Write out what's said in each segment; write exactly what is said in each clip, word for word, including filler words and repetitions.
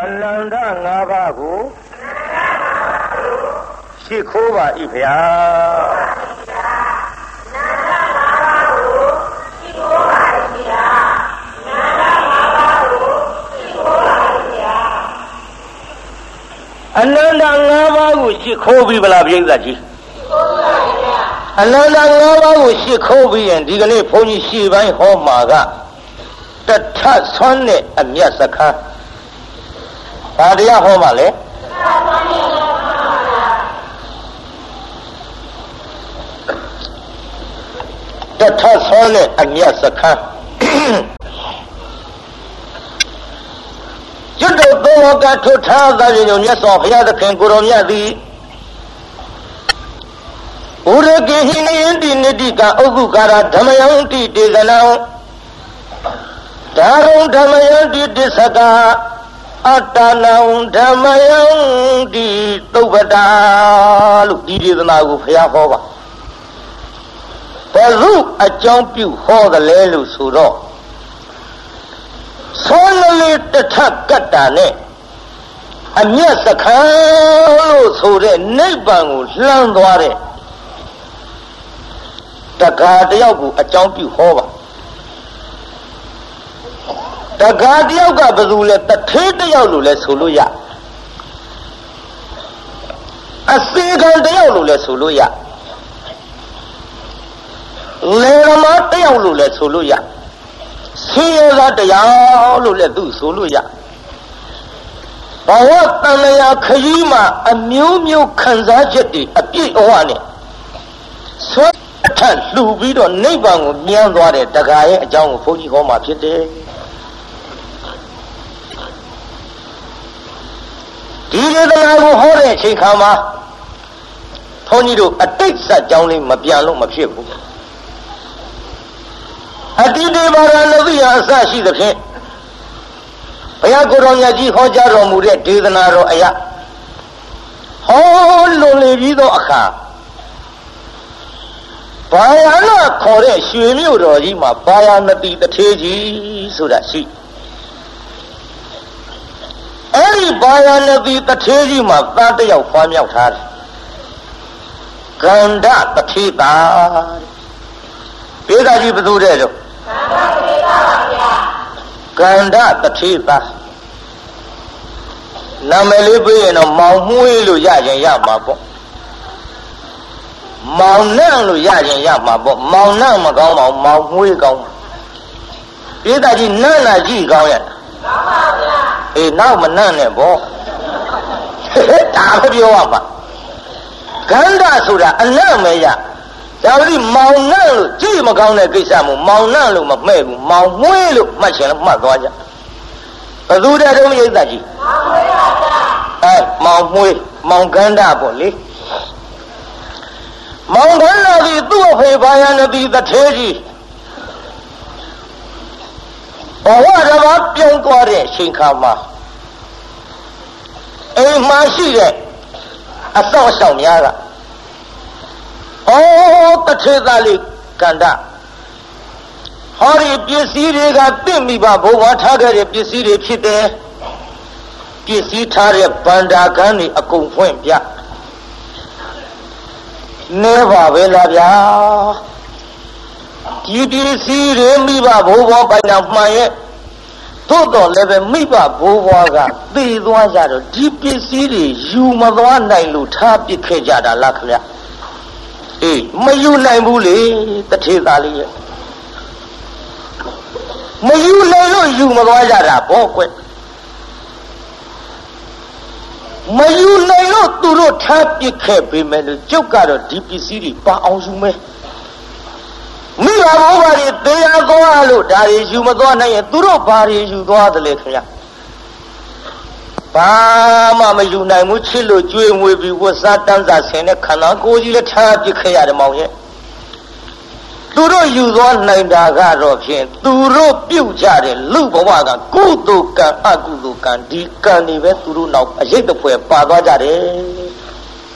Ananda Ngavago Shikova Ipya Ananda Ngavago Shikobi Balabiaji Ananda Ngavago Shikobi and Digane Pony Shiva Homaga the Tatsone and Yasaka Adia Homale the Tatsone and Yasaka Judo Boga to Taza in Yaso Yada Kanguronia the Uragihini Indi Nidika Ogukara Damayanti Dizanao Darum Damayanti Disaga Atanam Damayanti Tobada Look did the Nagu Fiahova Pazu a jump you for the Lelu Suro Solely the Takatane a Yasakalo Sure Nebangu Landware the Guardiagu a jump you over the Guardiaga Bazula the Tete Suluya a single Deolule Suluya Lerama Deolule Suluya Sierra Deolule Du Suluya Bawatania Kayima a Mew Mew Kanzajeti a P.O.N. So Lubido Nebang Mianware the guy a young Fuji Homa Pite Did the Lago Hore Chikama Tonido a Texas Johnny Mapiano Mapibu I did the Maranavia Sashi the King Ayagoronaji Hojaro Mure Didanaro Aya Oh Loli Vido Aka Bayana Kore Shimuro Rima Bayana be the Teji Sudashi Any Bayana be the Teji Ma Bade of Famia Had Ganda the Tita Peda Jibudo Ganda the Tita Namelibu and a Mamuilu Yajan Yamabo Maunan Yajan Yamabo, Maunan Magoma, Mamuigom. Did I none G Goyan? A now Manane bo. Tabioma Ganda Suda, and Namaya. Saudi Maunan, G Magona Gisamu, Maunan Mamebu, Mamuilu, Machin, Magoya. Azuda Domiaji. Mount Mui, Mount Ganda Boli. Mount Ganda the two of a Bayana be the Teji. Or what about young Quare, Shinkama? A Mashire, a Sawasam Yara. Oh, the Tezali Ganda. Hori Pisiri got Timmy Babu, what Hagar Pisiri Pite. Pisitare Bandagani a Kumpumpia. Never will have ya. Did you see Remiba Boba by Namaye? Toto Leve Miba Bovaga, these ones are deep city, you Madwana Lutapi Kejada Lakla. Eh, Mayu Namuli, the Tizali. Mayu Lalo, you Madwana, Boque. Mayu Lalo Turo Tapi Capiman, Jokaro, D P C, Paozume. Me are over it, they are going that is you Madonna, and Turo Bari, you go out the lake. Bama Yunamuchilo, Jim will be was that done that Sena Kanako, you Tapi Kayamaya. Turo you one nine Dagaro, Turo Puchari, Lubawaga, Kudukan, Agudukan, Dikan, even Turu now, I say the poor Padajare.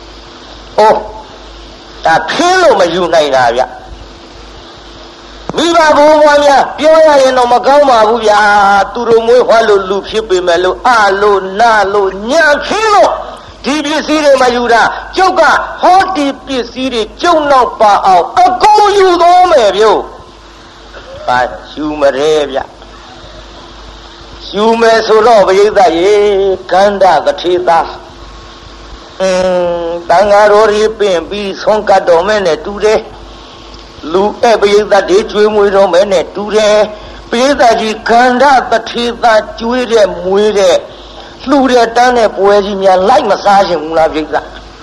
Oh, that pillow Mayunaya. Viva သာဘိုးဘွားများပြောရရင်တော့မကောင်းပါဘူးဗျာသူတို့မွေးဖွားလို့လူဖြစ်ပေမဲ့လို့အလို့နာလို့ညံခင်းလို့ဒီပစ္စည်းတွေမယူတာကျုပ်ကဟောဒီပစ္စည်းတွေကျုံနောက်ပါအောင်အကုန်ယူသွားမယ်ဗျို့ပါယူမရဲဗျယူမယ်ဆိုတော့ပရိသတ်ရေကန္ဓကထေသာအင်းတန်ဃာတော်ကြီးပင့်ပြီးဆုံးကတ်တော်မဲ့နဲ့တူတယ်လူအဲ့ပရိသတ်တွေကျွေးမွေးတော်မဲ့နဲ့တူတယ်ပရိသတ်ကြီးကန္ဓကထေသာကျွေးတဲ့မွေးတဲ့လှူတဲ့တန်းတဲ့ပွဲကြီးများလိုက်မစားခြင်းဘူးလားပရိသတ်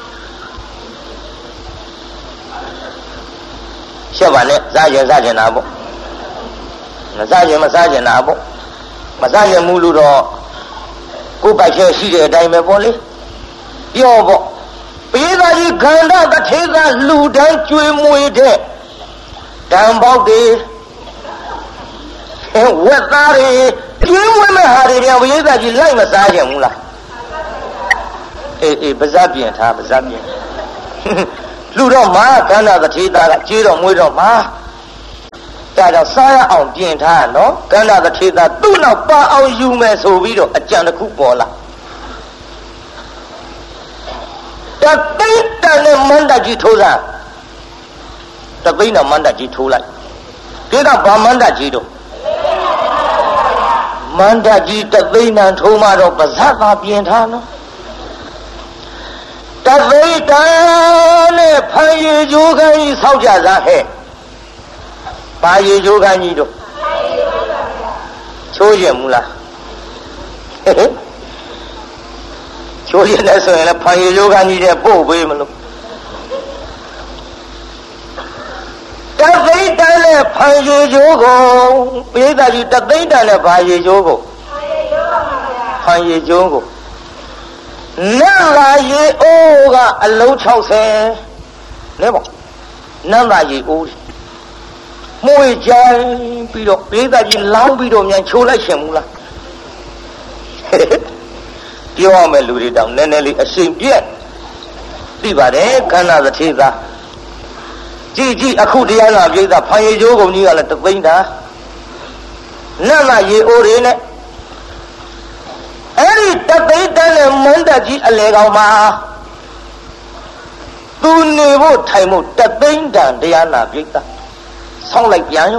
ရှက်ပါနဲ့စားခြင်းစားခြင်းနာပေါ့မစားခြင်းမစားခြင်းနာပေါ့မစားခြင်းမူလို့တော့ကိုယ်ပိုက်ခဲရှိတဲ့အတိုင်းပဲပေါ့လေပြောပေါ့ပိဿာကြီးခန္ဓာတထေသာလူတန်းကျွေးမွေးတဲ့တံပေါက်တွေအဲဝက်သားတွေကျွေးမွေးမဲ့ဟာတွေပြန်ပိဿာကြီးလိုက်မစားခြင်းဘူးလားအေးအေးပါဇက်ပြင်ထားပါဇက်ပြင်လူတော့မှာခန္ဓာတထေသာကကျွေးတော့မွေးတော့မှာဒါတော့စားရအောင်ပြင်ထားနော်ကန္နာတထေသာသူ့နောက်ပါအောင်ယူမယ်ဆိုပြီးတော့အကြံတစ်ခုပေါ်လာတသိန်းတန်နဲ့မန္တကြီးထိုးစားတသိန်းနဲ့မန္တကြီးထိုးလိုက်ဒီကဘာမန္တကြီးတော့မန္တကြီးတသိန်းနဲ့ထိုးမှတော့ပါဇက်သာပြင်ထားနော်တသိန်းတန်နဲ့ဖန်ရည်ကြိုးခိုင်းဆောက်ကြစားဟဲ့ပါရီကျိုးခန်းကြီးတို့ချိုးရင်မူလားချိုးရင်လည်းဆိုရင်လည်းဖန်ရီကျိုးခန်းကြီးတဲ့ပို့ပေးမလို့တသိန်းတန်နဲ့ဖန်ရီကျိုးကိုပိဿာကြီးတသိန်းတန်နဲ့ပါရီကျိုးကိုဖန်ရီကျိုးကိုနတ်လာရီအိုးကအလုံး၆၀လဲပေါ့နတ်လာရီအိုးမွေကြိုင်ပြီးတော့ပိဿာကြီးလောင်းပြီးတော့မြန်ချိုးလိုက်ရှင်မူလားပြောရမယ်လူတွေတောင်နည်းနည်းလေးအရှင်ပြက်သိပါတယ်ခန္ဓာသထေသာကြည်ကြည်အခုတရားနာပိဿာဖန်ရီကျိုးကုန်ကြီးကလည်းတသိန်းတာနတ်လာရေအိုးတွေနဲ့အဲ့ဒီတသိန်းတန်းနဲ့မန္တကြီးအလေကောင်မှာသူနေဖို့ထိုင်ဖို့တသိန်းတန်တရားနာပိဿာဆောင်းလိုက်ပြန်ရော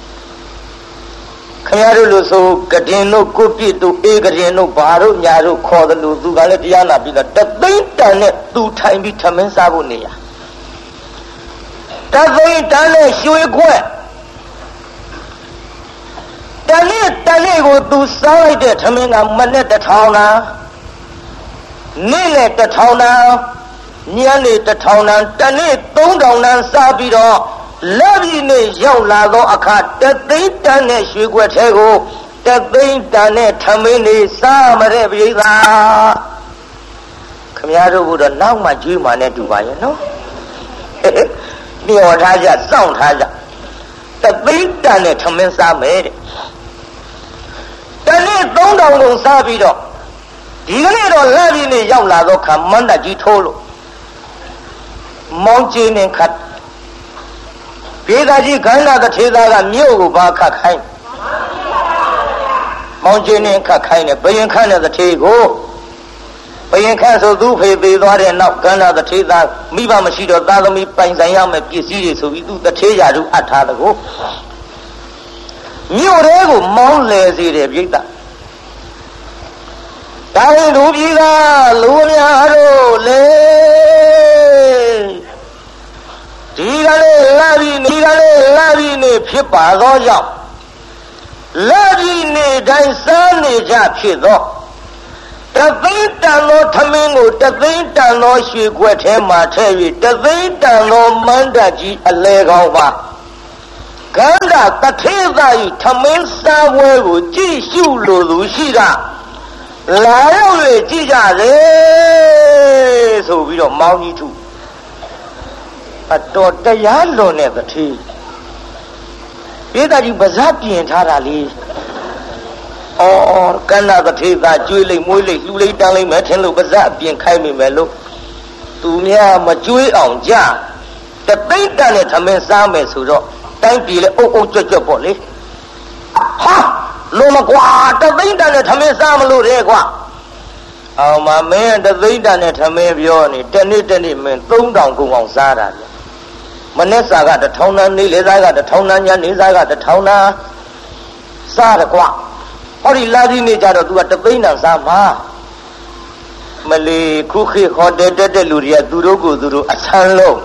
ခင်ဗျားတို့လို့ဆိုကတင်တို့ကိုပြစ်တို့အေးကတင်တို့ဘာတို့ညာတို့ခေါ်တယ်လို့သူကလည်းတရားနာပြီးတော့တသိန်းတန်နဲ့သူထိုင်ပြီးထမင်းစားဖို့နေရတသိန်းတန်နဲ့ရွှေခွက်တနေ့တနေ့ကိုသူစားလိုက်တဲ့ထမင်းကမနဲ့တစ်ထောင်လားနေ့နဲ့တစ်ထောင်လားညနေတစ်ထောင်လားတနေ့သုံးထောင်လားစားပြီးတော့လက်ပြီးနဲ့ရောက်လာသောအခါတသိန်းတန်နဲ့ရွှေခွက်ထဲကိုတသိန်းတန်နဲ့ထမင်းလေးစားမတဲ့ပိဿာခမည်းတော်ကတော့နောက်မှကျွေးမှနဲ့တူပါရဲ့နော်မျောထားကြစောင့်ထားကြတသိန်းတန်နဲ့ထမင်းစားမယ်တဲ့တနေ့သုံးထောင်ကုန်စားပြီးတော့ဒီကနေ့တော့လက်ပြီးနဲ့ရောက်လာသောခါမန္တကြီးထိုးလို့မောင်းကျင်းနဲ့ခတ်ပိဿာကြီးခန္ဓာတထေသာကမြို့ကိုဘာခတ်ခိုင်းမောင်ကျင်းနဲ့ခတ်ခိုင်းတယ်ဘယင်ခန့်တဲ့တထေကိုဘယင်ခန့်ဆိုသူဖေသေးသွားတဲ့နောက်ခန္ဓာတထေသာမိဘမရှိတော့သာသမီပိုင်ဆိုင်ရမယ်ပစ္စည်းတွေဆိုပြီးသူတထေရာတို့အပ်ထားတဲ့ကိုမြို့ထဲကိုမောင်းလဲစေတယ်ပိဿာဒါရင်လူပြည်ကလူများတို့လေဒီကလေးလာပြီးဒီကလေးလာပြီးနေဖြစ်ပါသောကြောင့်လာပြီးနေတိုင်းစားနေကြဖြစ်သောတသိန်းတန်သောထမင်းကိုတသိန်းတန်သောရွှေခွက်ထဲမှာထည့်ပြီးတသိန်းတန်သောမန္တကြီးအလဲကောင်းပါကန္ဓာတထေသာဤထမင်းစားပွဲကိုကြည့်ရှုလိုသူရှိတာလာရောက်လေကြည့်ကြလေဆိုပြီးတော့မောင်းကြီးထုအတော်တရားလွန်တဲ့တထေပိဿာကြီးပါဇက်ပြင်ထားတာလေအော်ကန္နာတထေသာကျွေးလိုက်မွေးလိုက်လှူလိုက်တန်းလိုက်မယ်ထင်လို့ပါဇက်ပြင်ခိုင်းမိမယ်လို့သူများမကျွေးအောင်ကြတသိန်းတန်နဲ့ထမင်းစားမယ်ဆိုတော့တတိုင်းပြည်လေအုပ်အုပ်ကြွကြွပေါ့လေဟာလုံးမကွာတသိန်းတန်နဲ့ထမင်းစားမလို့တဲ့ကွာအောင်မမင်းတသိန်းတန်နဲ့ထမင်းပြောနေတနေ့တနေ့မင်းသုံးတောင်ကုန်အောင်စားတာလေမနေ့စာကတထောင်တန်းနေလေစားကတထောင်တန်းညနေစားကတထောင်တန်းစားတယ်ကွာဟောဒီလာဒီနေကြတော့ तू ကတသိန်းတန်စားမှာမလီခုခေခေါ်တဲ့တက်တဲ့လူတွေကသူတို့ကိုသူတို့အဆန်းလုံး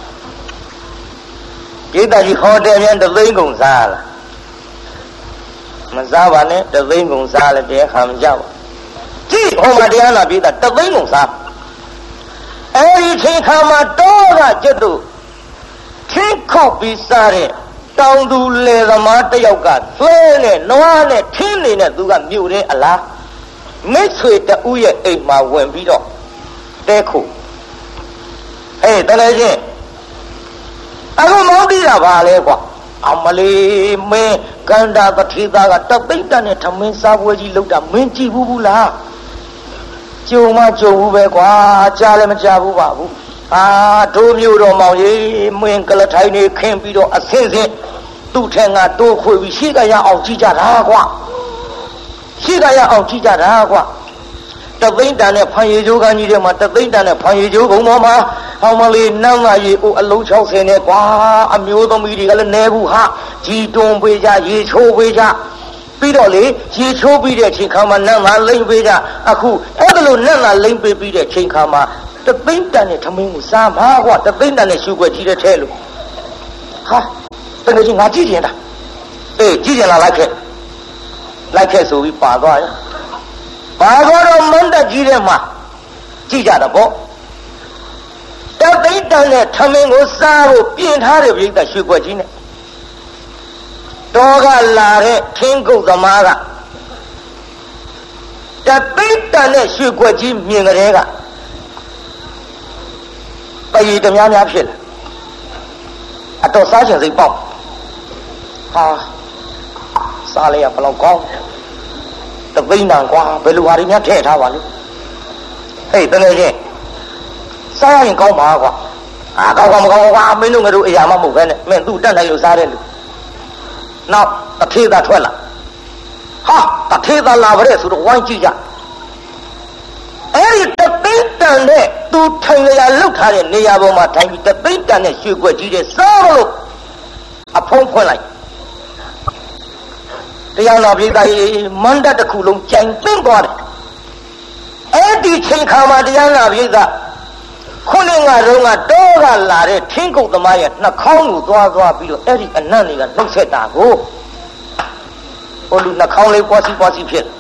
ပြည်သားကြီးခေါ်တဲ့ပြန်တသိန်းကုန်စားလားမစားပါနဲ့တသိန်းကုန်စားလည်းတရားခံမကြပါကြည့်ဟောမှာတရားနာပြည်သားတသိန်းကုန်စားအဲဒီချိန်ခါမှာတော့ကကျွတ်တို့ထင်းခုတ်ပြီးစားတဲ့တောင်သူလေသမားတယောက်ကသွဲနဲ့နွားနဲ့ထင်းနေနဲ့သူကမြုပ်တဲ့အလားမိတ်ဆွေတူရဲ့အိမ်မှာဝင်ပြီးတော့တဲခုဟေးတလည်းချင်းအခုမောင်းပြီးတာပါလေကွာအမလေးမင်းကန်တာတထေသားကတပိတ်တနဲ့ထမင်းစားပွဲကြီးလုပ်တာမင်းကြည့်ဘူးဘူးလားကြုံမကြုံဘူးပဲကွာကြားလည်းမကြားဘူးပါဘူးအာတို့မျိုးတော်မောင်ကြီးမင်းကလထိုင်နေခင်းပြီးတော့အစင်းစင်းသူ့ထက်ငါတိုးခွေပြီးရှိကရအောင်ကြည့်ကြတာကွာရှိကရအောင်ကြည့်ကြတာကွာတသိန်းတန်နဲ့ဖန်ရီကျိုးကန်းကြီးထဲမှာတသိန်းတန်နဲ့ဖန်ရီကျိုးဘုံပေါ်မှာဟောင်းမလေးနန်းမကြီးအိုအလုံး၆၀နဲ့ကွာအမျိုးသမီးတွေကလည်းနေဘူးဟာကြီးတွန်းပေးကြရေချိုးပေးကြပြီးတော့လေရေချိုးပြီးတဲ့ချိန်ခါမှာနန်းမလိမ့်ပေးကြအခုအဲ့ဒါလို့နန်းမလိမ့်ပေးပြီးတဲ့ချိန်ခါမှာတသိန်းတန်နဲ့ထမင်းကိုစားမှာကွာတသိန်းတန်နဲ့ရှုွက်ကြီးတဲ့ထဲလို့ဟာတကယ်ကြီးငါကြည့်ကျင်တာအေးကြည့်ကျင်လာလိုက်ခဲ့လိုက်ခဲ့ဆိုပြီးပါသွားရပါတော့မန္တကြီးထဲမှာကြည့်ကြတာပေါ့တသိန်းတန်နဲ့ထမင်းကိုစားဖို့ပြင်ထားတဲ့ပြိတ္တရွှေကွက်ကြီးနဲ့တော်ကလာတဲ့ထင်းကုတ်သမားကတသိန်းတန်နဲ့ရွှေကွက်ကြီးမြင်ကြတဲ့ကပရီတများများဖြစ်လာအတော်စားချင်စိတ်ပေါက်ဟာစားလိုက်ရဘယ်လောက်ကောင်းတသိန်းတန်ကွာဘယ်လိုဟာတွေများထည့်ထားပါလဲဟေးတကယ်ချင်းစားရင်ကောင်းပါကွာအာကောင်းကောင်းမကောင်းကွာမင်းတို့ငါတို့အရာမမဟုတ်ပဲနဲ့မင်းသူ့တက်နိုင်လို့စားတဲ့လူနောက်တထေးသားထွက်လာဟာတထေးသားလာပါတဲ့ဆိုတော့ဝိုင်းကြည့်ကြအဲ့ဒီတသိန်းတန်နဲ့သူထိုင်ရလောက်ထားတဲ့နေရာပေါ်မှာထိုင်ပြီးတသိန်းတန်နဲ့ရွှေကွက်ကြီးတဲ့စားလို့အဖုံးဖွင့်လိုက်တရားနာပြည်သားကြီးမန္တတစ်ခုလုံးကြိုင်သိမ့်သွားတယ်အဲ့ဒီချိန်ခါမှာတရားနာပြည်သားခုနှစ်ငါတုန်းကတောကလာတဲ့ထင်းကုတ်သမားရဲ့နှာခေါင်းကိုသွားသွားပြီးတော့အဲ့ဒီအနံ့တွေကနှုတ်ဆက်တာကိုဟိုလူနှာခေါင်းလေးပွားစီပွားစီဖြစ်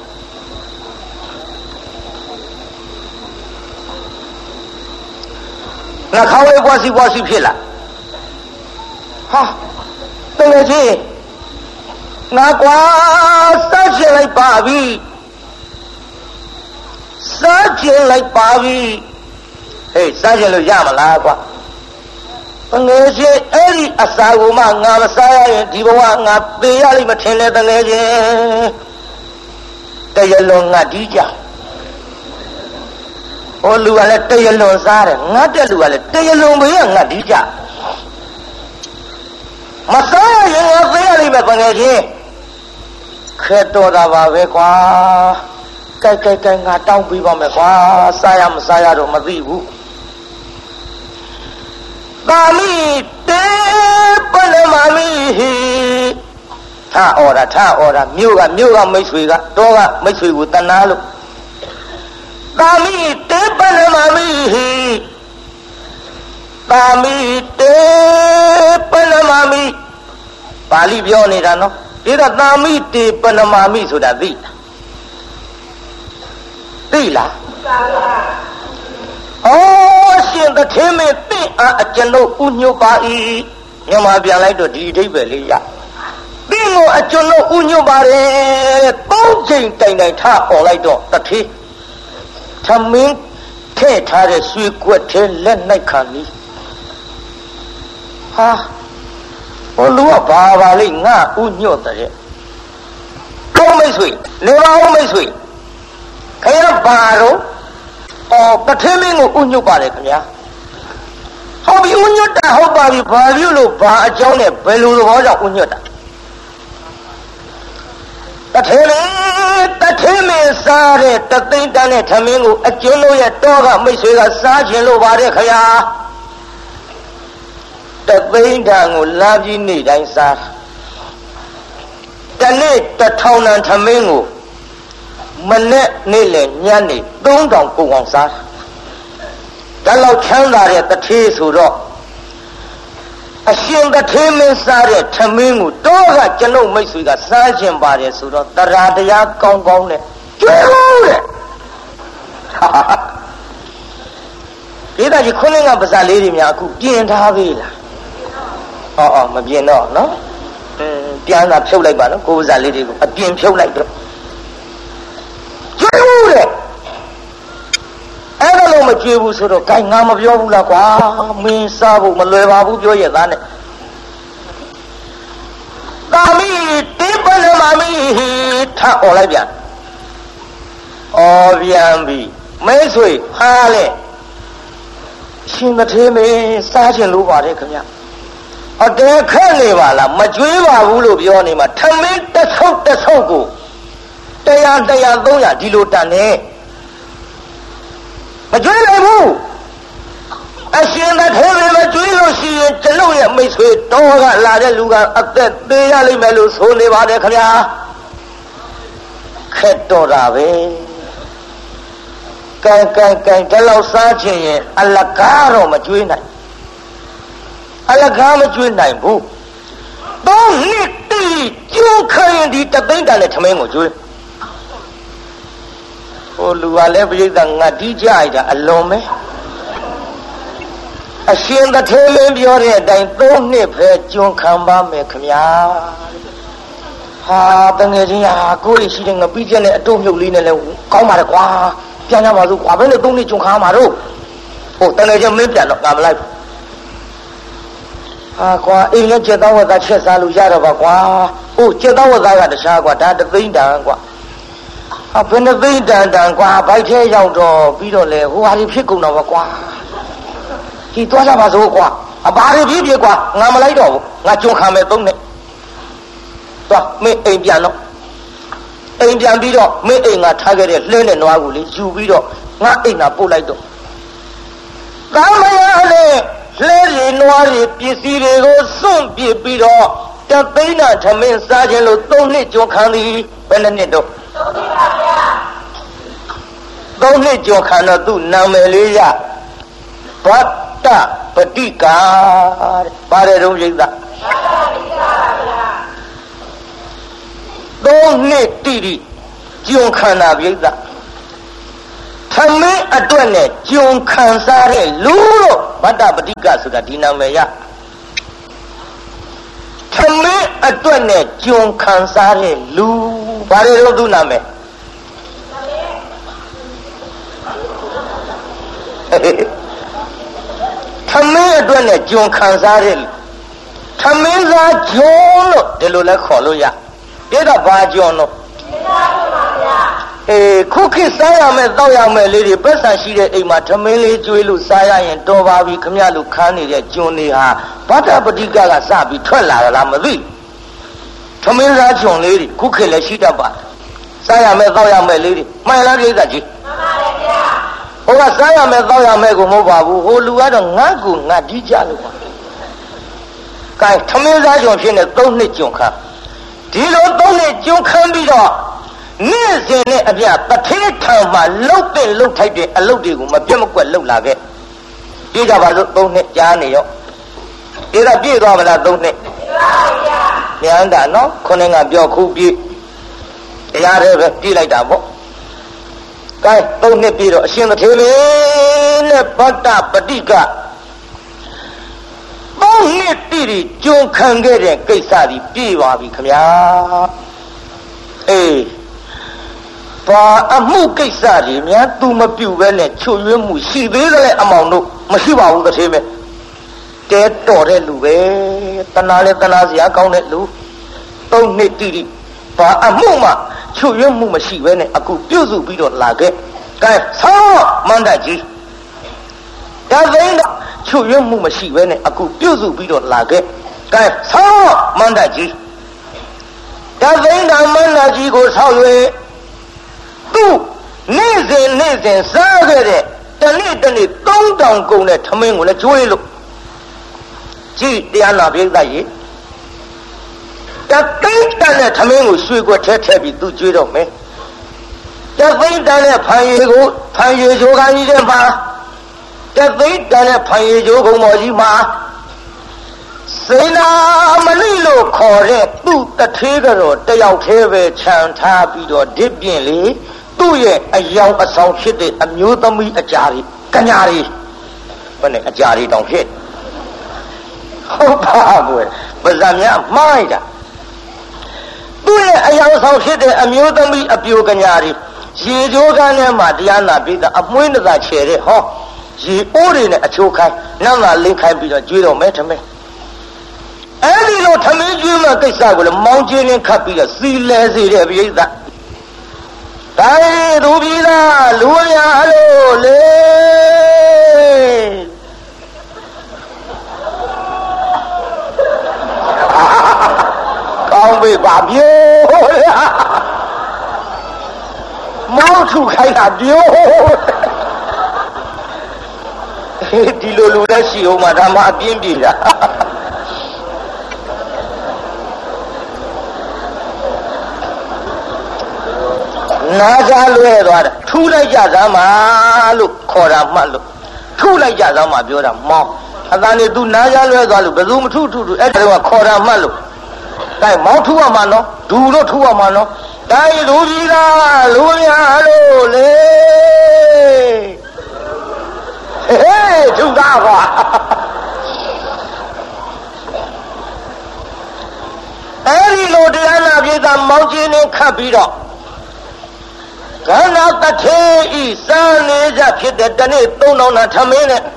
နှာခေါင်းလေးပွားစီပွားစီဖြစ်လာဟာတကယ်ကြီးငါကွာစားချင်လိုက်ပါပြီစားချင်လိုက်ပါပြီဟေးစားချင်လို့ရမလားကွာတငယ်ချင်းအဲ့ဒီအစာကိုမှငါမစားရရင်ဒီဘဝငါသေရလိမ့်မထင်နဲ့တငယ်ချင်းတရလွန်ငါဒီကြဟိုလူကလည်းတရလွန်စားတယ်ငါတက်လူကလည်းတရလွန်ဘေးကငါဒီကြမစားရရင်ငါသေရလိမ့်မယ်တငယ်ချင်းခဲတော်တာပါပဲကွာကြိုက်ကြိုက်ကြိုက်ငါတောင်းပေးပါမယ်ကွာစားရမစားရတော့မသိဘူးသာမိတေပလမမီထာအော်တာထာအော်တာမြို့ကမြို့ကမိတ်ဆွေကတော့ကမိတ်ဆွေကိုတနာလို့သာမိတေပလမမီသာမိတေပလမမီပါဠိပြောနေတာနော်ဒီတော့သာမိတေပလမမီဆိုတာသိလားသိလားဩရှင်တထေမင်းတင့်အားအကျွန်ုပ်ဥညွတ်ပါ၏မြန်မာပြန်လိုက်တော့ဒီအဓိပ္ပာယ်လေးရတင့်ကိုအကျွန်ုပ်ဥညွတ်ပါတယ်သုံးချိန်တိုင်တိုင်ထអော်လိုက်တော့တထေသမင်းထည့်ထားတဲ့ရွှေကွက်ထဲလက်နိုင်ခံနီးဟာဘလူကဘာပါလိမ့်ငါဥညွတ်တဲ့ကောမိတ်ဆွေနေပါဦးမိတ်ဆွေခရဘာတော့အော်တထေမင်းကိုဥညွတ်ပါတယ်ခင်ဗျာဟဟောပြီးဥညွတ်တာဟုတ်ပါပြီဘာပြုလို့ဘာအကြောင်းနဲ့ဘယ်လိုသဘောကြောင့်ဥညွတ်တာတထေလေတထေမင်းစားတဲ့တသိန်းတန်းနဲ့ထမင်းကိုအကျွန်းလို့ရဲ့တောကမိတ်ဆွေကစားခြင်းလို့ပါတယ်ခရာတသိန်းတန်းကိုလာပြီးနေ့တိုင်းစားတနေ့တထောင်တန်းထမင်းကိုမနဲ့နေ့လေညနေသုံးတောင်ပုံအောင်စားဒါလောက်ချမ်းသာတဲ့တထေးဆိုတော့အရှင်တထေးမင်းစားတဲ့ထမင်းကိုတော့ကကျွန်ုပ်မိတ်ဆွေကစားခြင်းပါတယ်ဆိုတော့တရားတရားကောင်းကောင်းနဲ့ကျွေးလို့တဲ့ဒီသားကြီးခွန်းလင်းကပါဇာလေးတွေများအခုပြင်ထားပြီလားဟောအော်မပြင်တော့နော်အင်းပြန်လာဖြုတ်လိုက်ပါနော်ကိုပါဇာလေးတွေကိုအပြင်ဖြုတ်လိုက်တော့ကျွေးလို့တဲ့အဲ့ဒါလို့မကြွေးဘူးဆိုတော့ gain ငါမပြောဘူးလားကွာမင်းစားဖို့မလွယ်ပါဘူးပြောရသားနဲ့သာမီတိပနမမီထអော်လိုက်ပြန်អော်ပြန်ပြီမဲဆွေဟာလေရှင်မထေးမေစားခြင်းလို့ပါတယ်ခင်ဗျအတဲခက်နေပါလားမကြွေးပါဘူးလို့ပြောနေမှာထမင်းတစ်ဆုပ်တစ်ဆုပ်ကိုတရားတရားသုံးရာဒီလိုတန်နေမကြွေးနိုင်ဘူးအရှင်တထေးမမကြွေးလို့ရှိရင်ကျွန်ုပ်ရဲ့မိတ်ဆွေတော်ကလာတဲ့လူကအသက်သေးရလိမ့်မယ်လို့ဆိုနေပါတယ်ခင်ဗျာခက်တော်တာပဲကဲကဲကဲဒီလောက်စားခြင်းရင်အလကားတော့မကြွေးနိုင်အလကားမကြွေးနိုင်ဘူးသုံးနှစ်တီးကျိုးခိုင်းဒီတသိန်းတန်နဲ့ထမင်းကိုကြွေးဟိုလူကလည်းပြိဿငါတီးကြိုက်တာအလွန်ပဲအရှင်တထေးမင်းပြောတဲ့အတိုင်းသုံးနှစ်ပဲကျွန်းခံပါမယ်ခမညာဟာတငယ်ချင်းဟာကိုယ်ရှိတဲ့ငပိချက်နဲ့အတုံးမြုပ်လေးနဲ့လည်းကောင်းပါရဲ့ကွာပြန်ကြပါစို့ကွာဘယ်နဲ့သုံးနှစ်ကျွန်းခံမှာတော့ဟိုတငယ်ချင်းမင်းပြန်တော့ငါမလိုက်ဘူးဟာကွာအိမ်နဲ့ကျက်သားဝတ်သားချက်စားလို့ရတော့ပါကွာဟိုကျက်သားဝတ်သားကတခြားကွာဒါတသိန်းတန်ကွာအဘယ်နှသိန်းတန်တန်ကွာဘိုက်ထဲရောက်တော့ပြီးတော့လေဟိုဟာကြီးဖြစ်ကုန်တော့ပါကွာဒီသွားကြပါစို့ကွာအဘာတွေဖြစ်ဖြစ်ကွာငါမလိုက်တော့ဘူးငါကြုံခံမယ်သုံးနဲ့သွားမင်းအိမ်ပြန်တော့အိမ်ပြန်ပြီးတော့မင်းအိမ်ကထားခဲ့တဲ့လှဲနဲ့နွားကိုလေယူပြီးတော့ငါအိမ်ကပို့လိုက်တော့ကာမရာနဲ့လှဲရီနွားရီပစ္စည်းတွေကိုစွန့်ပစ်ပြီးတော့တသိန်းနာထမင်းစားခြင်းလို့သုံးနှစ်ကြုံခံသည်ဘယ်နှစ်တော့သုံးနှစ်ကျော်ခံတော့သူ့နာမည်လေးရဗတ္တပတိကာတဲ့ပါတယ်တော့ပြိဿသုံးနှစ်တိတိကျွန်းခံတာပြိဿထမင်းအတွက်နဲ့ကျွန်းခံစားတဲ့လူတော့ဗတ္တပတိကဆိုတာဒီနာမည်ရထမင်းအတွက်နဲ့ကျွန်းခံစားတဲ့လူပါတယ်တော့သူ့နာမည်ထမင်းအတွက်နဲ့ဂျွန်ခံစားတဲ့ထမင်းစားဂျွန်လို့ဒီလိုလဲခေါ်လို့ရပြတော့ဘာဂျွန်လို့အေးခုခေတ်စားရမယ်တောက်ရမယ်လေးတွေပတ်စံရှိတဲ့အိမ်မှာထမင်းလေးကျွေးလို့စားရရင်တော်ပါပြီခမရလို့ခန်းနေတဲ့ဂျွန်တွေဟာဗတ္တပတိကကစပြီးထွက်လာတာလားမသိထမင်းစားဂျွန်လေးတွေခုခေတ်လည်းရှိတတ်ပါစားရမယ်တောက်ရမယ်လေးတွေမှန်လားပြိဿကြီးမှန်ပါဗျာဟိုကစားရမယ်တောက်ရမယ်ကိုမဟုတ်ပါဘူးဟိုလူကတော့ငါ့ကိုငါဒီကြလို့ပါကဲထမင်းစားကြုံဖြစ်နေသုံးနှစ်ကြုံခါဒီလိုသုံးနှစ်ကြုံခန်းပြီးတော့နေ့စဉ်နဲ့အပြတထေးထံမှာလှုပ်တဲ့လှုပ်ထိုက်တဲ့အလုပ်တွေကိုမပြတ်မကွက်လှုပ်လာခဲ့ပြေးကြပါစို့သုံးနှစ်ကြားနေရောပြေးတော့ပြေးသွားမလားသုံးနှစ်ပြေးပါဗျာဉာဏ်တာနော်ခုနကပြောခုပြေးတရားတွေပဲပြေးလိုက်တာပေါ့ကဲသုံးနှစ်ပြည့်တော့အရှင်တထေးလေးနဲ့ဗတ္တပတိကသုံးနှစ်ပြည့်ကြုံခံခဲ့တဲ့ကိစ္စကြီးပြည့်ပါပြီခမညာအေးဘာအမှုကိစ္စကြီးများသူမပြုတ်ပဲနဲ့ချွတ်ရွေးမှုရှိသေးတယ်အမောင်တို့မရှိပါဘူးတထေးပဲတဲတော်တဲ့လူပဲတနာလဲတနာစရာကောင်းတဲ့လူသုံးနှစ်ပြည့်ဘာအမှုမှချွတ်ရွေးမှုမရှိပဲနဲ့အခုပြုတ်စုပြီးတော့လာခဲ့ကဲဆောင်းမန္တကြီးတသိန်းချွတ်ရွံ့မှုမရှိဘဲနဲ့အခုပြုစုပြီးတော့လာခဲ့ကဲဆောင်းမန္တကြီးတသိန်းတော်မန္တကြီးကိုဆောက်၍သူ့နေ့စဉ်နေ့စဉ်စားခဲ့တဲ့တနေ့တနေ့သုံးတောင်ကုန်တဲ့ထမင်းကိုလည်းကျွေးလို့ကြည်တရားနာပိဋကရေတသိန်းတန်တဲ့ထမင်းကိုရွှေကွက်ထဲထည့်ပြီးသူကျွေးတော့မယ်တသိန်းတန်တဲ့ဖန်ရည်ကိုဖန်ရည်ချိုးခိုင်းကြီးတဲ့မှာတသိန်းတန်တဲ့ဖန်ရည်ချိုးကုန်းပေါ်ကြီးမှာစေနာမဏိလို့ခေါ်တဲ့သူ့တထေးကတော့တယောက်သေးပဲခြံထားပြီးတော့ဒစ်ပြင်းလေသူ့ရဲ့အယောင်အဆောင်ဖြစ်တဲ့အမျိုးသမီးအကြာကြီးကညာကြီးဘယ်နဲ့အကြာကြီးတောင်ဖြစ်ဟုတ်ပါဘူးပါဇာများမှားရတာသူ့ရဲ့အယောင်ဆောင်ဖြစ်တဲ့အမျိုးသမီးအပြိုကညာကြီးရေချိုးကန်းထဲမှာတရားနာပြီးသားအမွှေးနှသာချေတဲ့ဟောရေအိုးတွေနဲ့အချိုးခိုင်းနောက်လာလင်းခိုင်းပြီးတော့ကျွေးတော့မဲထမဲအဲ့ဒီလိုထမင်းကျွေးမှကိစ္စကိုလည်းမောင်းကျင်းရင်းခတ်ပြီးတော့စီလဲစေတဲ့ပြိဿဒါရီသူပြည်သားလူများလို့လေကောင်းပြီပါပြောမောင်းထုခိုင်းတာပြောဒီလိုလူလည်းရှိအောင်မှဒါမှအပြင်းပြေတာနာကြလွဲသွားတာထူးလိုက်ကြစမ်းပါလို့ခေါ်တာမှတ်လို့ထူးလိုက်ကြစမ်းပါပြောတာမောင်းအတန်နေ तू နာကြလွဲသွားလို့ဘယ်သူမထူးထူးထူးအဲ့ဒါကခေါ်တာမှတ်လို့ဒါမောင်းထူးရမှာနော်ဒူတော့ထူးရမှာနော်ဒါရီလူကြီးလားလူများလို့လေဟေးထူးတာကွာအဲ့ဒီလိုတရားနာပြေသာမောင်းချင်းနဲ့ခတ်ပြီးတော့ကန္နာတထေဤစံနေကြဖြစ်တဲ့တနေ့သုံးတောင်နာထမင်းနဲ့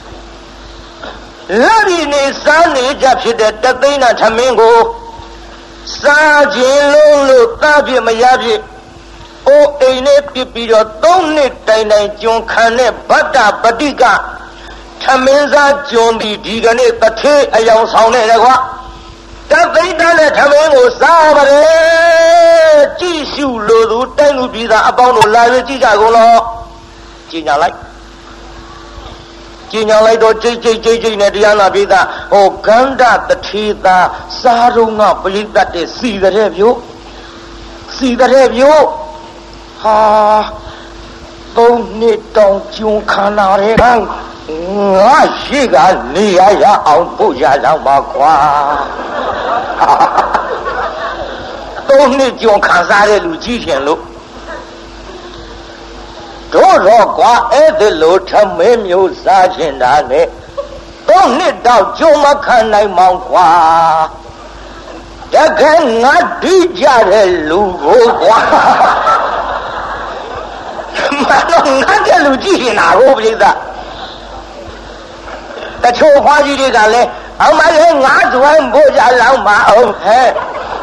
လက်ဒီနေစံနေကြဖြစ်တဲ့တသိန်းနာထမင်းကိုစားခြင်းလုံးလို့သားပြမရဖြစ်အိုအိမ်နဲ့ပြပြီးတော့သုံးနှစ်တိုင်တိုင်ကျွန်းခံတဲ့ဗတ္တပတိကထမင်းစားကျွန်းဒီဒီကနေ့တထေအယောင်ဆောင်နေတယ်ကွာတသိန်းတန်းတဲ့ထမင်းကိုစားပါလေကြည့်ရှုလို့သူတိုင်းလူပြည်သားအပေါင်းတို့လာပြီးကြည့်ကြကုန်လို့ကြည်ညာလိုက်ကြည်ညာလိုက်တော့ကြိတ်ကြိတ်ကြိတ်ကြိတ်နဲ့တရားနာပြည်သားဟောကန္ဓတထေသာစားတော့ငါပရိသတ်တဲ့စီတဲ့ပြို့စီတဲ့ပြို့ဟာသုံးနှစ်တောင်ကျွန်းခန္ဓာရဲ့ကငါရှိကနေရရအောင်ပို့ရတော့ပါကွာသုံးနှစ်ကျွန်းခံစားတဲ့လူကြီးရှင်လို့တို့တော့ကွာအဲ့ဒီလိုထမင်းမျိုးစားခြင်းတာနဲ့သုံးနှစ်တော့ကျွန်းမခံနိုင်မောင်ကွာတကယ်ငါဒီကြတဲ့လူကိုကွာမတော်ငါတဲ့လူကြီးရှင်တာကိုပြိဿတချို့ဖွားကြီးတွေကလည်းအောင်မလေးငါးသွမ်းပို့ကြလောက်မအောင်ဟဲ့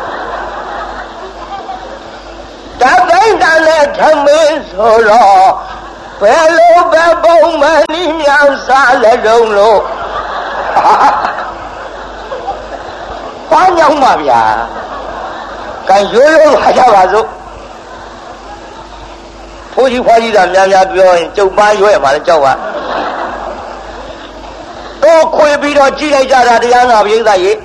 တပိဋကနဲ့ထမင်းဆိုတော့ဘယ်လိုပဲပုံမနီးမြောင်စားလက်တုံးလို့ဘာညောင်းပါဗျာကံရိုးရိုးလာကြပါစို့ဖိုးကြီးဖွားကြီးကများများပြောရင်ကျုပ်ပန်းရွဲ့ပါလေကြောက်ပါတော့ခွေပြီးတော့ကြည့်လိုက်ကြတာတရားနာပိဋကရေ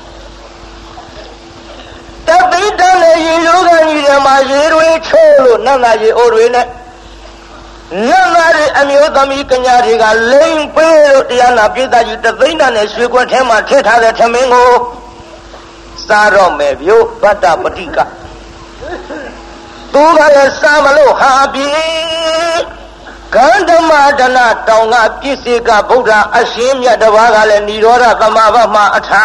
တပိဋကနဲ့ရေရိုးကန်ကြီးတွေမှာရေတွေချိုးလို့နတ်နာရေအိုတွေနဲ့နတ်နာတွေအမျိုးသမီးကညာတွေကလိမ့်ပေးလို့တရားနာပိဋကကြီးတသိန်းတန်နဲ့ရွှေခွက်ထဲမှာထည့်ထားတဲ့ထမင်းကိုစားတော့မယ်ဗျို့ဗတ္တပတိကသူကလည်းစားမလို့ဟာပြေကန္ဓမဒနာတောင်ကပြစ္ဆေကဗုဒ္ဓအရှင်မြတ်တပါးကလည်းនិရောဓသမဘမှာအထာ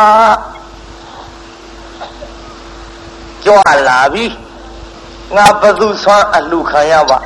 ကြွလာပြီငါဘသူဆွမ်းအလှခံရပါ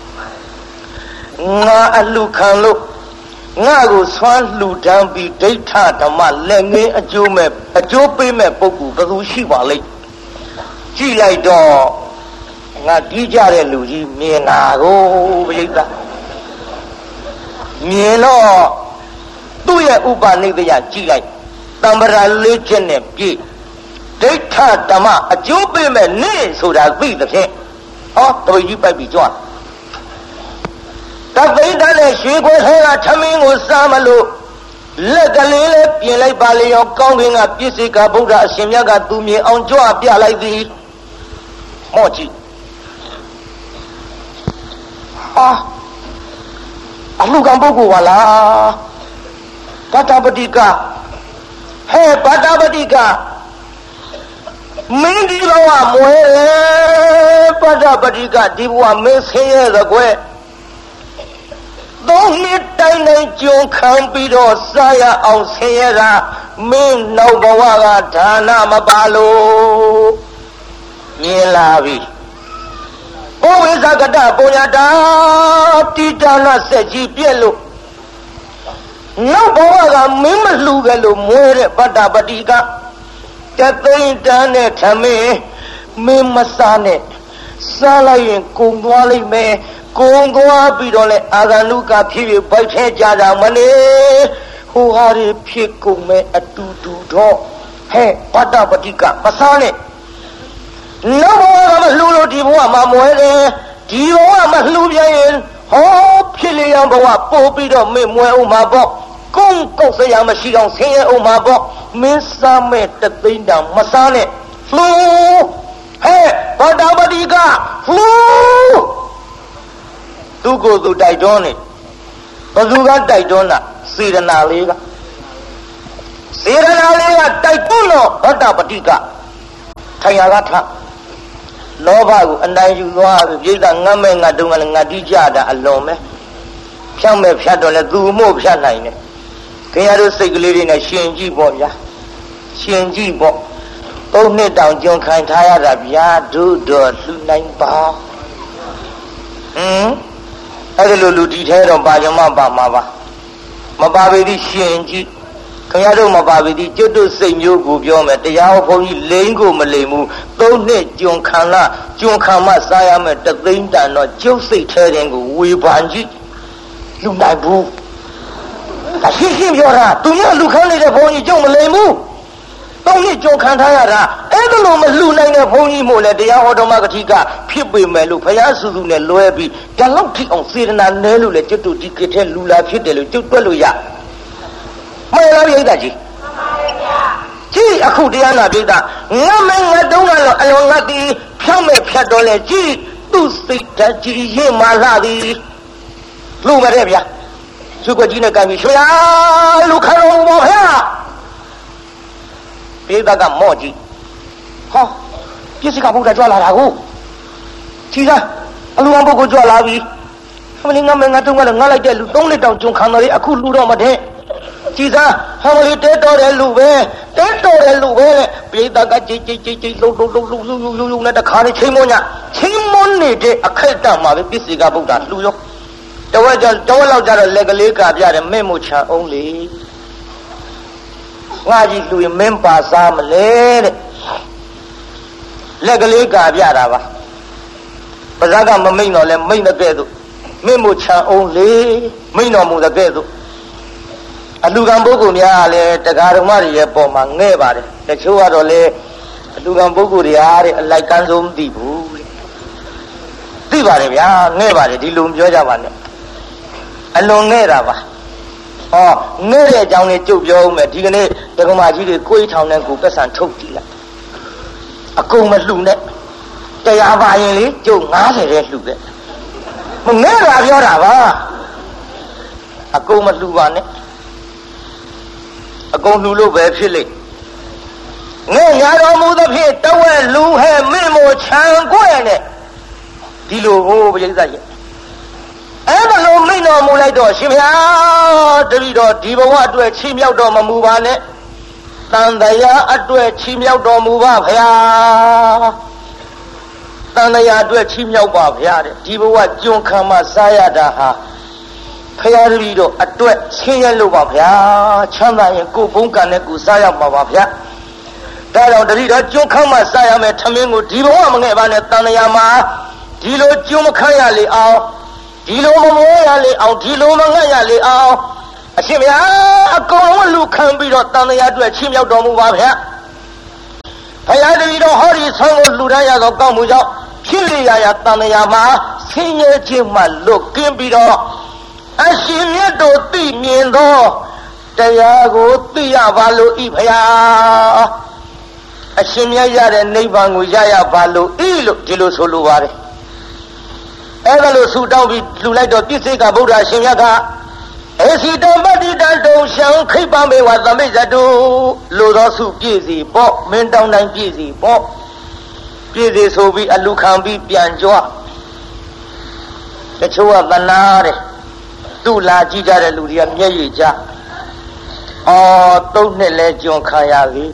ငါအလှခံလို့ငါကိုဆွမ်းလှူဒန်းပြီးဒိဋ္ဌဓမ္မလက်ငင်းအကျိုးမဲ့အကျိုးပေးမဲ့ပုဂ္ဂိုလ်ဘသူရှိပါလိမ့်ကြည့်လိုက်တော့ငါတီးကြတဲ့လူကြီးမြင်တာကိုပြိဿမြင်တော့သူ့ရဲ့ဥပနိဒယကြည့်လိုက်တံ္ပရာလေးချက်နဲ့ပြည့်ဒိဋ္ဌဓမ္မအကျိုးပေးမဲ့နေ့ဆိုတာသိတဲ့ဖြင့်ဟောတပည့်ကြီးပိုက်ပြီးကြွားတပိဋကနဲ့ရွှေခွဲထဲကထမင်းကိုစားမလို့လက်ကလေးလေးပြင်လိုက်ပါလေရောကောင်းကင်ကပြည့်စိကဗုဒ္ဓအရှင်မြတ်ကသူမြင်အောင်ကြွပြလိုက်သည်ဟောကြည့်ဟာအလူကံပုဂ္ဂိုလ်ပါလားပတ္တပတိကဟဲ့ပတ္တပတိကမင်းဒီဘဝမွဲပတ္တပတိကဒီဘဝမင်းဆင်းရဲသကွယ်သုံးနှစ်တိုင်းတိုင်းကြုံခံပြီးတော့စားရအောင်ဆင်းရဲတာမင်းနောက်ဘဝကဒါနမပါလို့မြင်လာပြီဘဝိသကတပုညတာတိတာနဆက်ကြီးပြည့်လို့နောက်ဘဝကမင်းမလှူကြလို့မွဲတဲ့ပတ္တပတိကတသိန်းတန်းနဲ့ထမင်းမင်းမစားနဲ့စားလိုက်ရင်ကုံသွားလိမ့်မယ်ကုံသွားပြီးတော့လဲအာဂန္တုကဖြစ်ပြီးဗိုက်ထဲကြတာမနေဟိုဟာတွေဖြစ်ကုန်မဲ့အတူတူတော့ဟဲ့ပတ္တပတိကမစားနဲ့နောက်ဘဝကမလှူလို့ဒီဘဝမှာမွဲတယ်ဒီဘဝမှာလှူပြန်ရင်ဟောဖြစ်လျောင်းဘဝပို့ပြီးတော့မင်းမွဲအောင်မှာပေါ့ကုန်းကုတ်စရာမရှိအောင်ဆင်းရဲအောင်မှာပေါ့မင်းစားမဲ့တသိန်းတောင်မစားနဲ့လှူဟဲ့ပတ္တပတိကလှူသူကိုယ်သူတိုက်တွန်းနေဘသူကတိုက်တွန်းတာစေရနာလေးကစေရနာလေးကတိုက်တွန်းတော့ပတ္တပတိကထိုင်ရကထလောဘကိုအနိုင်ယူသွားပြီပြိဿငတ်မဲ့ငတ်တုံးကလည်းငတ်တိကြတာအလွန်ပဲဖြောက်မဲ့ဖြတ်တော့လဲသူမို့ဖြတ်နိုင်တယ်ခင်ဗျားတို့စိတ်ကလေးတွေနဲ့ရှင်ကြည့်ပေါ့ဗျာရှင်ကြည့်ပေါ့သုံးနှစ်တောင်ကြုံခံထားရတာဗျာတို့တော့လှူနိုင်ပါဟမ်အဲ့ဒါလိုလူဒီထဲတော့ပါကြမပါမှာပါမပါပေသည်ရှင်ကြည့်ခင်ဗျားတို့မပါပေသည်ကျွတ်တို့စိတ်မျိုးကိုပြောမယ်တရားဟောဘုန်းကြီးလိန်ကိုမလိန်ဘူးသုံးနှစ်ကြုံခံလာကြုံခံမှစားရမယ်တသိန်းတန်တော့ကျုပ်စိတ်ထဲတင်ကိုဝေဖန်ကြည့်လူနိုင်ဘူးဒါရှင်းရှင်းပြောတာသူများလူခံနေတဲ့ဘုန်းကြီးကျုံမလိန်ဘူးသုံးနှစ်ကြုံခံထားရတာအဲ့ဒါလိုမလှူနိုင်တဲ့ဘုန်းကြီးမို့လဲတရားဟောတော်မှာကတိကဖြစ်ပေမဲ့လို့ဘုရားစုစုနဲ့လွဲပြီးဒါလောက်ထိအောင်စေတနာနဲလို့လဲကျွတ်တို့ဒီကိထဲလူလာဖြစ်တယ်လို့ကျွတ်တွက်လို့ရမှန်လားပြိဿကြီးကြည့်အခုတရားနာပြိဿငတ်မဲငတ်တုံးကတော့အလွန်ငတ်သည်ဖြောင်းမဲ့ဖြတ်တော်လဲကြည့်သူ့စိတ်ဓာတ်ကြီးရင်မာလာသည်လူမတဲ့ဗျာသူကကြီးနဲ့ကံပြီးရွှေရလူခံတော်မူပါဗျာပြိဿကမော့ကြည့်ဟောပြည့်စကဘုရားကြွလာတာကိုကြည်စားအလူအောင်ပုဂ္ဂိုလ်ကြွလာပြီမင်းငတ်မဲငတ်တုံးကလည်းငတ်လိုက်တဲ့လူသုံးနှစ်တောင်ကြုံခံတော်လေအခုလူတော့မတဲ့ကြည်စားဟောလေတဲတော်တဲ့လူပဲတဲတော်တဲ့လူပဲပြိဿကကြည်ကြည်ကြည်ကြည်လှုပ်လှုပ်လှုပ်လှုပ်လှုပ်လှုပ်လှုပ်နဲ့တခါလေးချိန်မွန်းညချိန်မွန်းနေတဲ့အခိုက်အတန့်မှာပဲပြည့်စကဘုရားလှူရောတဝက်ကျတဝက်လောက်ကျတော့လက်ကလေးကပြတယ်မင်းမို့ချံအောင်လေငါကြီးလူရင်မင်းပါစားမလဲတဲ့လက်ကလေးကပြတာပါပါဇာကမမိန်တော့လဲမိန်တဲ့ကဲ့သို့မင်းမို့ချံအောင်လေမိန်တော်မူတဲ့ကဲ့သို့အလူကံပုဂ္ဂိုလ်များလည်းတရားဓမ္မတွေရဲ့ပုံမှာငဲ့ပါတယ်တချို့ကတော့လေအလူကံပုဂ္ဂိုလ်တွေအားတဲ့အလိုက်ကန်းဆုံးမသိဘူးတဲ့သိပါတယ်ဗျာငဲ့ပါတယ်ဒီလိုပြောကြပါနဲ့အလွန်ငဲ့တာပါဟောငဲ့တဲ့အကြောင်းလေးကြုတ်ပြောဦးမယ်ဒီကနေ့ဒကမာကြီးတွေကိုယ်ထောင်တဲ့ကိုပတ်စံထုတ်ကြည့်လိုက်အကုန်မလှူနဲ့တရားပါရင်လေကျုပ်ငါးဆယ်တဲ့လှူတဲ့မငဲ့တာပြောတာပါအကုန်မလှူပါနဲ့အကုန်လှူလို့ပဲဖြစ်လိမ့်ငဲ့ညာတော်မူသဖြင့်တဝက်လူဟဲ့မင်းမို့ခြံကွဲ့နဲ့ဒီလိုဟိုပရိသတ်ရဲ့အဲ့ဒါလိုမိန့်တော်မူလိုက်တော့ရှင်ဗျာတပည့်တော်ဒီဘဝအတွက်ချီးမြှောက်တော်မမူပါနဲ့တန်တရားအတွက်ချီးမြှောက်တော်မူပါဗျာတန်တရားအတွက်ချီးမြှောက်ပါဗျာတဲ့ဒီဘဝကြုံခံမှစားရတာဟာဖရာတပည့်တော်အတွက်ဆင်းရဲလို့ပါဗျာချမ်းသာရင်ကိုယ်ဘုံကံနဲ့ကိုယ်စားရမှာပါဗျာဒါကြောင့်တပည့်တော်ကြုံခံမှစားရမယ်ထမင်းကိုဒီဘဝမငဲ့ပါနဲ့တန်တရားမှာဒီလိုကြုံမခံရလေအောင်ဒီလိုမမိုးရလေအောင်ဒီလိုမငတ်ရလေအောင်အရှင်ဗျာအကောင်ဝလူခံပြီးတော့တန်တရားအတွက်ချင်းမြောက်တော်မူပါဗျာဘုရားတပည့်တော်ဟောဒီဆောင်းကိုလူတန်းရသောကောင်းမှုကြောင့်ဖြစ်လျာရာတန်တရားမှာဆင်းရဲခြင်းမှလွတ်ကင်းပြီးတော့အရှင်မြတ်တို့သိမြင်သောတရားကိုသိရပါလို့ဤဘုရားအရှင်မြတ်ရတဲ့နိဗ္ဗာန်ကိုရရပါလို့ဤလို့ဒီလိုဆိုလိုပါတယ်အဲ့ဒါလို့ဆူတောင်းပြီးလှူလိုက်တော့ပြစ္ဆေကဗုဒ္ဓရှင်မြတ်ကဧစီတမတ္တိတတုံရှံခိပ္ပမေဝသမိဇတုလိုသောစုပြည့်စီပေါ့မင်းတောင်းတိုင်းပြည့်စီပေါ့ပြည့်စီဆိုပြီးအလူခံပြီးပြန်ကြွတချို့ကသနာတယ်သူ့လာကြည့်ကြတဲ့လူတွေကမျက်ရည်ကျအော်သုံးနှစ်လဲကြုံခံရပြီ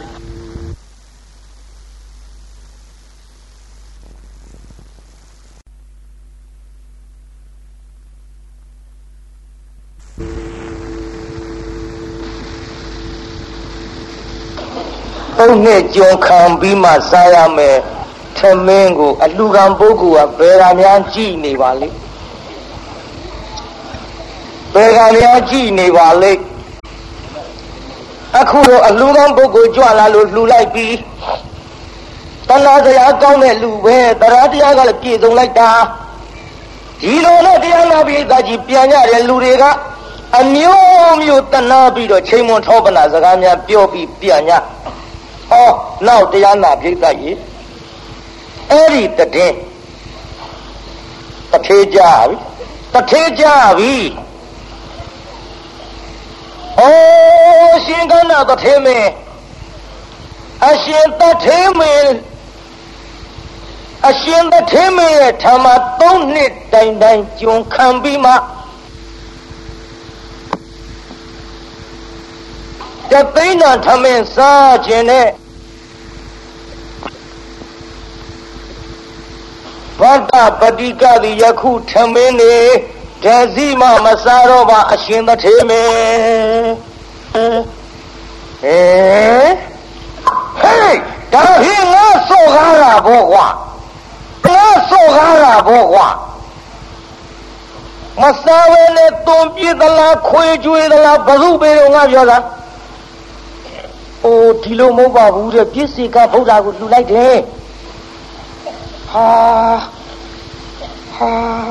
သုံးနှစ်ကြုံခံပြီးမှစားရမယ်ထမင်းကိုအလူကံပုဂ္ဂိုလ်ကဘယ်ကများကြည့်နေပါလိမ့်ဘယ်ကများကြည့်နေပါလိမ့်အခုတော့အလူကံပုဂ္ဂိုလ်ကြွလာလို့လှူလိုက်ပြီးတဏှာတရားကောင်းတဲ့လူပဲတရားတရားကလည်းပြည့်စုံလိုက်တာဒီလိုနဲ့တရားနာပြီးသားကြီးပြန်ကြတဲ့လူတွေကအမျိုးမျိုးတဏှာပြီးတော့ချိန်မွန်ထောပနာစကားများပြောပြီးပြန်ကြဟောနောက်တရားနာပြိဿကြီးအဲ့ဒီတည်တထေးကြပြီတထေးကြပြီဩရှင်ကနာတထေးမင်းအရှင်တထေးမင်းအရှင်တထေးမင်းရဲ့ဓမ္မသုံးနှစ်တိုင်တိုင်ကြုံခံပြီးမှတသိန်းတော်ထမင်းစားခြင်းနဲ့ဗတ္တပတိကတိယခုထမင်းနေဓဇိမမစားတော့ပါအရှင်တထေးမင်းဟဲ့ဟဲ့ဒါဖြင့်ငါစောကားတာဘောကွာငါစောကားတာဘောကွာမစားဘဲနဲ့တွန်ပြစ်သလားခွေကျွေးသလားဘုပေတော့ငါပြောတာအိုးဒီလိုမဟုတ်ပါဘူးတဲ့ပြစ္ဆေကဗုဒ္ဓကိုလှူလိုက်တယ်ဟာဟာ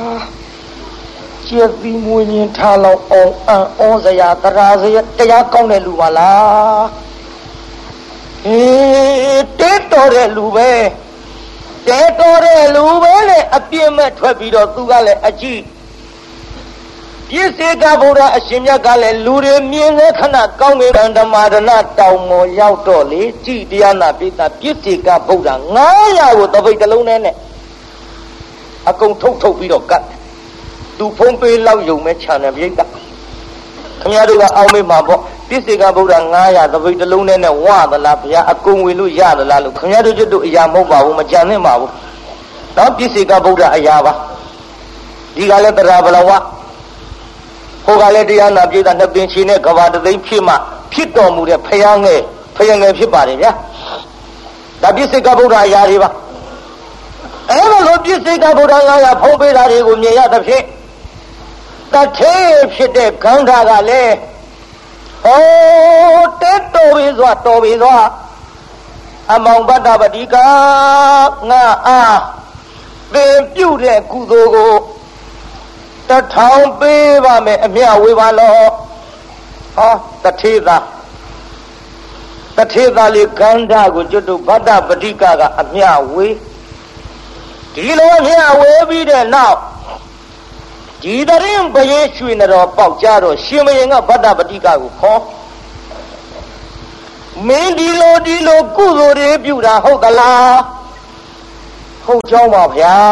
ကျေသီမွေးရင်ထားလောက်အောင်အံ့ဩစရာတရားစရာတရားကောင်းတဲ့လူပါလားဟေးတဲတော်တဲ့လူပဲတဲတော်တဲ့လူပဲလေအပြစ်မဲ့ထွက်ပြီးတော့သူကလည်းအကြည့်ပြစ္ဆေကဗုဒ္ဓအရှင်မြတ်ကလည်းလူတွေမြင်တဲ့ခဏကောင်းကင်ဓမ္မဒနာတောင်ပေါ်ရောက်တော့လေကြည်တရားနာပိတာပြစ္ဆေကဗုဒ္ဓငါးရာကိုတပိတ်တစ်လုံးနဲ့အကုန်ထုတ်ထုတ်ပြီးတော့ကတ်သူဖုံးပေးလောက်ယုံမဲ့ခြံတယ်ပြိတ္တာခင်ဗျားတို့ကအောင်းမေးမှာပေါ့ပြစ္ဆေကဗုဒ္ဓငါးရာတပိတ်တစ်လုံးနဲ့ဝသလားဘုရားအကုန်ဝင်လို့ရသလားလို့ခင်ဗျားတို့ကျွတ်တို့အရာမဟုတ်ပါဘူးမကြံသင့်ပါဘူးတော့ပြစ္ဆေကဗုဒ္ဓအရာပါဒီကလည်းတရားဘလဝဟိုကလည်းတရားနာပြိတ္တာနှစ်ပင်ချီနဲ့ကဘာတသိန်းဖြစ်မှဖြစ်တော်မူတဲ့ဖယားငယ်ဖယားငယ်ဖြစ်ပါတယ်ဗျာဒါပြစ္ဆေကဗုဒ္ဓအရာတွေပါအဲ့လိုပြစ္ဆေကဗုဒ္ဓငါးရာဖုံးပေးတာတွေကိုမြင်ရသဖြင့်တထေးဖြစ်တဲ့ခန္ဓာကလည်းဟောတဲတော်ပြီစွာတော်ပြီစွာအမောင်ဗတ္တပတိကငါအားသင်ပြုတဲ့ကုသိုလ်ကိုတထောင်ပေးပါမယ်အမြဝေပါလို့ဟောတထေးသာတထေးသာလေးခန္ဓာကိုကျွတ်တို့ဗတ္တပတိကကအမြဝေဒီလိုအမြဝေပြီးတဲ့နောက်ဒီတရင်ဘယေရွှေနတော်ပေါက်ကြတော့ရှင်မယင်ကဗတ္တပတိကကိုခေါ်မင်းဒီလိုဒီလိုကုသိုလ်တွေပြုတာဟုတ်သလားဟုတ်ကြောင်းပါဗျာ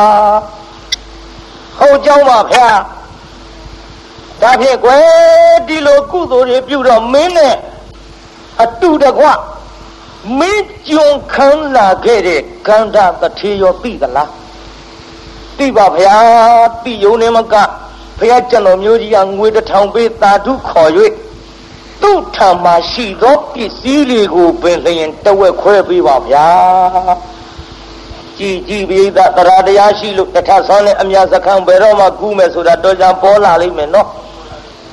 ဟုတ်ကြောင်းပါဗျာဒါဖြင့်ကွယ်ဒီလိုကုသိုလ်တွေပြုတော့မင်းနဲ့အတူတကွမင်းကြုံခံလာခဲ့တဲ့ကန္တာတထေရောသိသလားသိပါဗျာသိယုံနေမကဘုရားကျွန်တော်မျိုးကြီးကငွေတစ်ထောင်ပေးသာဓုခေါ်၍သူ့ထံမှာရှိသောပစ္စည်းတွေကိုပင်လျင်တဝက်ခွဲပေးပါဗျာကြည်ကြည်ပိသတရားတရားရှိလို့တထဆောင်းနဲ့အမြစခန်းဘယ်တော့မှကူးမယ်ဆိုတာတော်ကြပေါ်လာလိမ့်မယ်နော်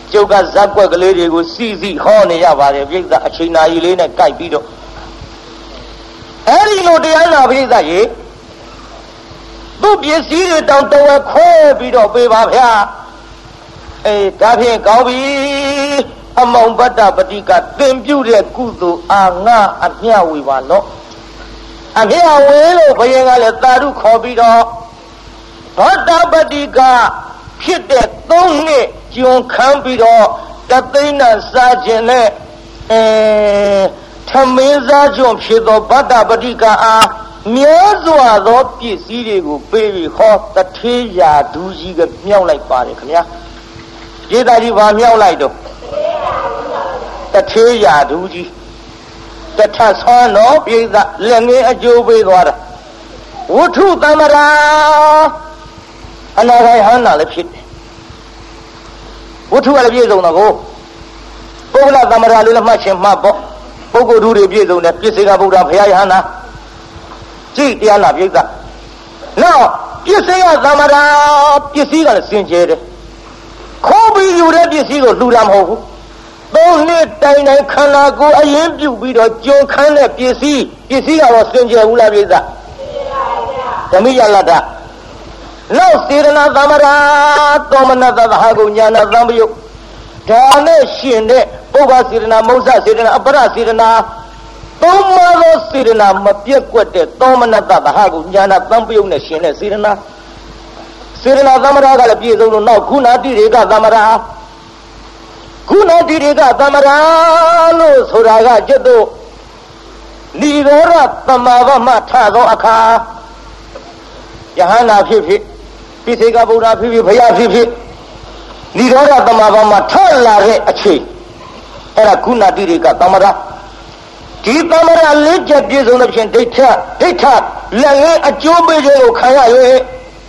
ကျုပ်ကဇက်ကွက်ကလေးတွေကိုစီစီဟောနေရပါတယ်ပြိဿအချိန်နာရီလေးနဲ့ကြိုက်ပြီးတော့အဲ့ဒီလိုတရားနာပြိဿရေသူ့ပစ္စည်းတွေတောင်တဝက်ခွဲပြီးတော့ပေးပါဗျာအေးဒါဖြင့်ကောင်းပြီအမောင်ဗတ္တပတိကသင်ပြုတဲ့ကုသိုလ်အာငါအမျှဝေပါလို့အမျှဝေလို့ဘုရင်ကလည်းသာဓုခေါ်ပြီးတော့ဗတ္တပတိကဖြစ်တဲ့သုံးနှစ်ကျွံခံပြီးတော့တသိန်းနဲ့စားခြင်းနဲ့အဲထမင်းစားကျွံဖြစ်သောဗတ္တပတိကအားမြဲစွာသောပစ္စည်းတွေကိုပေးပြီးဟောတထေးရာဒူးကြီးကမြောက်လိုက်ပါတယ်ခင်ဗျာကျေသာကြီးဘာမြောက်လိုက်တော့တထေးရာဒူးကြီးတထဆွမ်းတော်ပြိဿလက်ငင်းအကျိုးပေးသွားတာဝုထုသမ္မရာအနာဂိုင်ဟန္တာလည်းဖြစ်တယ်ဝုထုကလည်းပြည့်စုံတော့ကိုပုဂ္ဂလသမ္မရာလို့လည်းမှတ်ချင်းမှတ်ပေါ့ပုဂ္ဂိုလ်ထုတွေပြည့်စုံတယ်ပြစ္ဆေကဗုဒ္ဓဘုရားယဟန္တာကြည့်တရားနာပြိဿနောက်ပြစ္ဆေကသမ္မရာပစ္စည်းကလည်းစင်ကြယ်တယ်ခိုးပြီးယူတဲ့ပစ္စည်းကိုလှူတာမဟုတ်ဘူးသုံးနှစ်တိုင်တိုင်ခန္ဓာကိုယ်အရင်ပြုတ်ပြီးတော့ကြုံခန်းတဲ့ပစ္စည်းပစ္စည်းကတော့စင်ကြယ်ဘူးလားပြိဿဓမိယလတ္တနောက်စေရနာသမ္မာသောမနတသဟာကုညာနာသံပယုတ်ဒါနဲ့ရှင်တဲ့ပုဗ္ဗစေရနာမௌစစေရနာအပရစေရနာသုံးပါးသောစေရနာမပြတ်ကွက်တဲ့သောမနတသဟာကုညာနာသံပယုတ်နဲ့ရှင်တဲ့စေရနာစေရနာသမ္မာကလည်းပြည့်စုံလို့နောက်ခုနာတိရေကသမ္မာခုနာတိရေကသမ္မာလို့ဆိုတာကจิตတို့နိရောဓသမာဘမထသောအခါယဟန္တာဖြစ်ဖြစ်ပိစိကဗုဒ္ဓဖြစ်ဖြစ်ဘုရားဖြစ်ဖြစ်နိရောဓသမာဘမထလာတဲ့အချိန်အဲ့ဒါခုနာတိရေကသမ္မာဒီသမ္မာလေးချက်ပြည့်စုံတဲ့ဖြင့်ဒိဋ္ဌဒိဋ္ဌလက်ငင်းအကျိုးပေးခြင်းကိုခံရ၍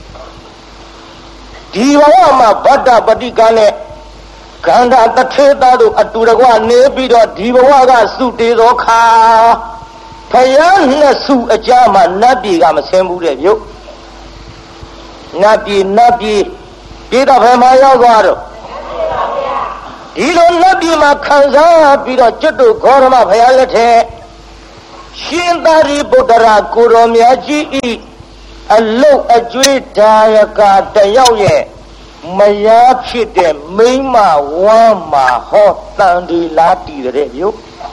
ဒီဘဝမှာဗတ္တပတိကနဲ့ခန္ဓာတထေသားတို့အတူတကွနေပြီးတော့ဒီဘဝကစုတည်သောခါဖယားနှစ်စုအကြမှာနတ်ပြည်ကမဆင်းဘူးတဲ့ပြုတ်နတ်ပြည်နတ်ပြည်ပြည်တော်ဘယ်မှာရောက်သွားတော့ဒီလိုနတ်ပြည်မှာခံစားပြီးတော့ကျွတ်တို့ဂေါရမဖယားလက်ထက်ရှင်သာရိပုတ္တရာကိုရောမြတ်ကြီးဤအလုတ်အကျွေးဒါယကတယောက်ရဲ့မယားဖြစ်တဲ့မိန်းမဝမ်းမှာဟောတန်ဒီလာတီတဲ့ပြု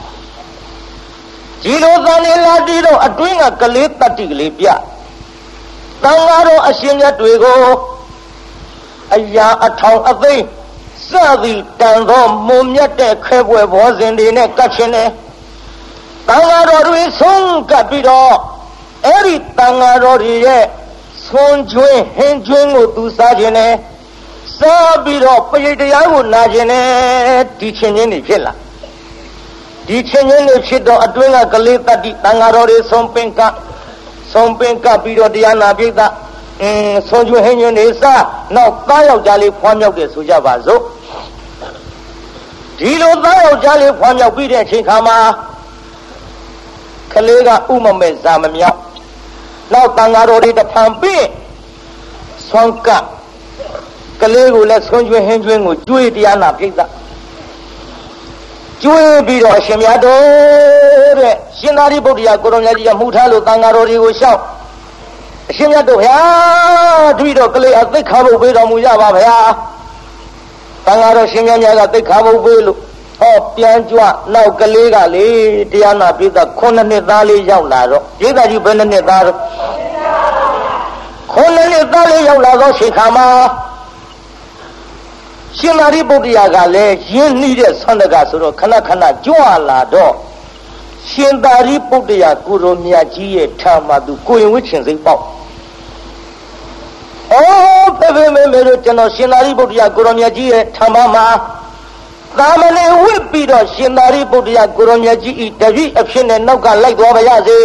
ဒီလိုတန်ဒီလာတီတော့အတွင်းကကလေးတတိကလေးပြတန်ဃာတော်အရှင်မြတ်တွေကိုအရာအထောင်အသိစသည်တန်သောမုံမြတ်တဲ့ခဲပွဲဘောဇင်တွေနဲ့ကပ်ရှင်တယ်တန်ဃာတော်တွေဆုံးကပ်ပြီးတော့အဲ့ဒီတန်ဃာတော်တွေရဲ့ဆွန်ကျွင်းဟင်းကျွင်းကိုသူစားခြင်းနဲ့စားပြီးတော့ပရိတရားကိုနာခြင်းနဲ့ဒီချင်းချင်းတွေဖြစ်လာဒီချင်းချင်းတွေဖြစ်တော့အတွင်းကကလေးတတ္တိတန်ဃာတော်တွေဆုံးပင်ကဆုံးပင်ကပြီးတော့တရားနာပိဋကအင်းဆုံးကျွင်းဟင်းကျွင်းတွေစားနောက်သားယောက်ျားလေးဖွားမြောက်တယ်ဆိုကြပါစို့ဒီလိုသားယောက်ျားလေးဖွားမြောက်ပြီးတဲ့အချိန်ခါမှာကလေးကဥမမဲ့ဇာမမြောက်နောက်တန်ဃာတော်တွေတဖန်ပြီးဆွမ်းကကလေးကိုလည်းဆွမ်းကျွေးဟင်းကျွေးကိုကျွေးတရားနာပြိဿကျွေးပြီးတော့အရှင်မြတ်တို့တဲ့ရှင်သာရိပုတ္တရာကိုရောမြတ်ကြီးကမှုထားလို့တန်ဃာတော်တွေကိုရှောက်အရှင်မြတ်တို့ဗျာတပည့်တော်ကလေးအသိခါဖို့ပေးတော်မူကြပါဗျာတန်ဃာတော်ရှင်မြတ်များကသိခါဖို့ပေးလို့ဟောပြန်ကြွနောက်ကလေးကလေတရားနာပြိဿခုနှစ်နှစ်သားလေးရောက်လာတော့ပြိဿကြီးဘယ်နှစ်နှစ်သားတော့ခုနှစ်နှစ်သားလေးရောက်လာတော့ရှိခါမှာရှင်သာရိပုတ္တရာကလည်းရင်းနှီးတဲ့ဆွမ်းတကဆိုတော့ခဏခဏကြွလာတော့ရှင်သာရိပုတ္တရာကိုရောမြတ်ကြီးရဲ့ထာမသူကိုရင်ဝိချင်စိတ်ပေါက်အော်ဘယ်ဘယ်မဲမဲတို့ကျွန်တော်ရှင်သာရိပုတ္တရာကိုရောမြတ်ကြီးရဲ့ထာမမှာသာမဏေဝိပြီးတော့ရှင်သာရိပုတ္တရာကိုရောမြတ်ကြီးဤတပည့်အဖြစ်နဲ့နောက်ကလိုက်သွားပါရစေ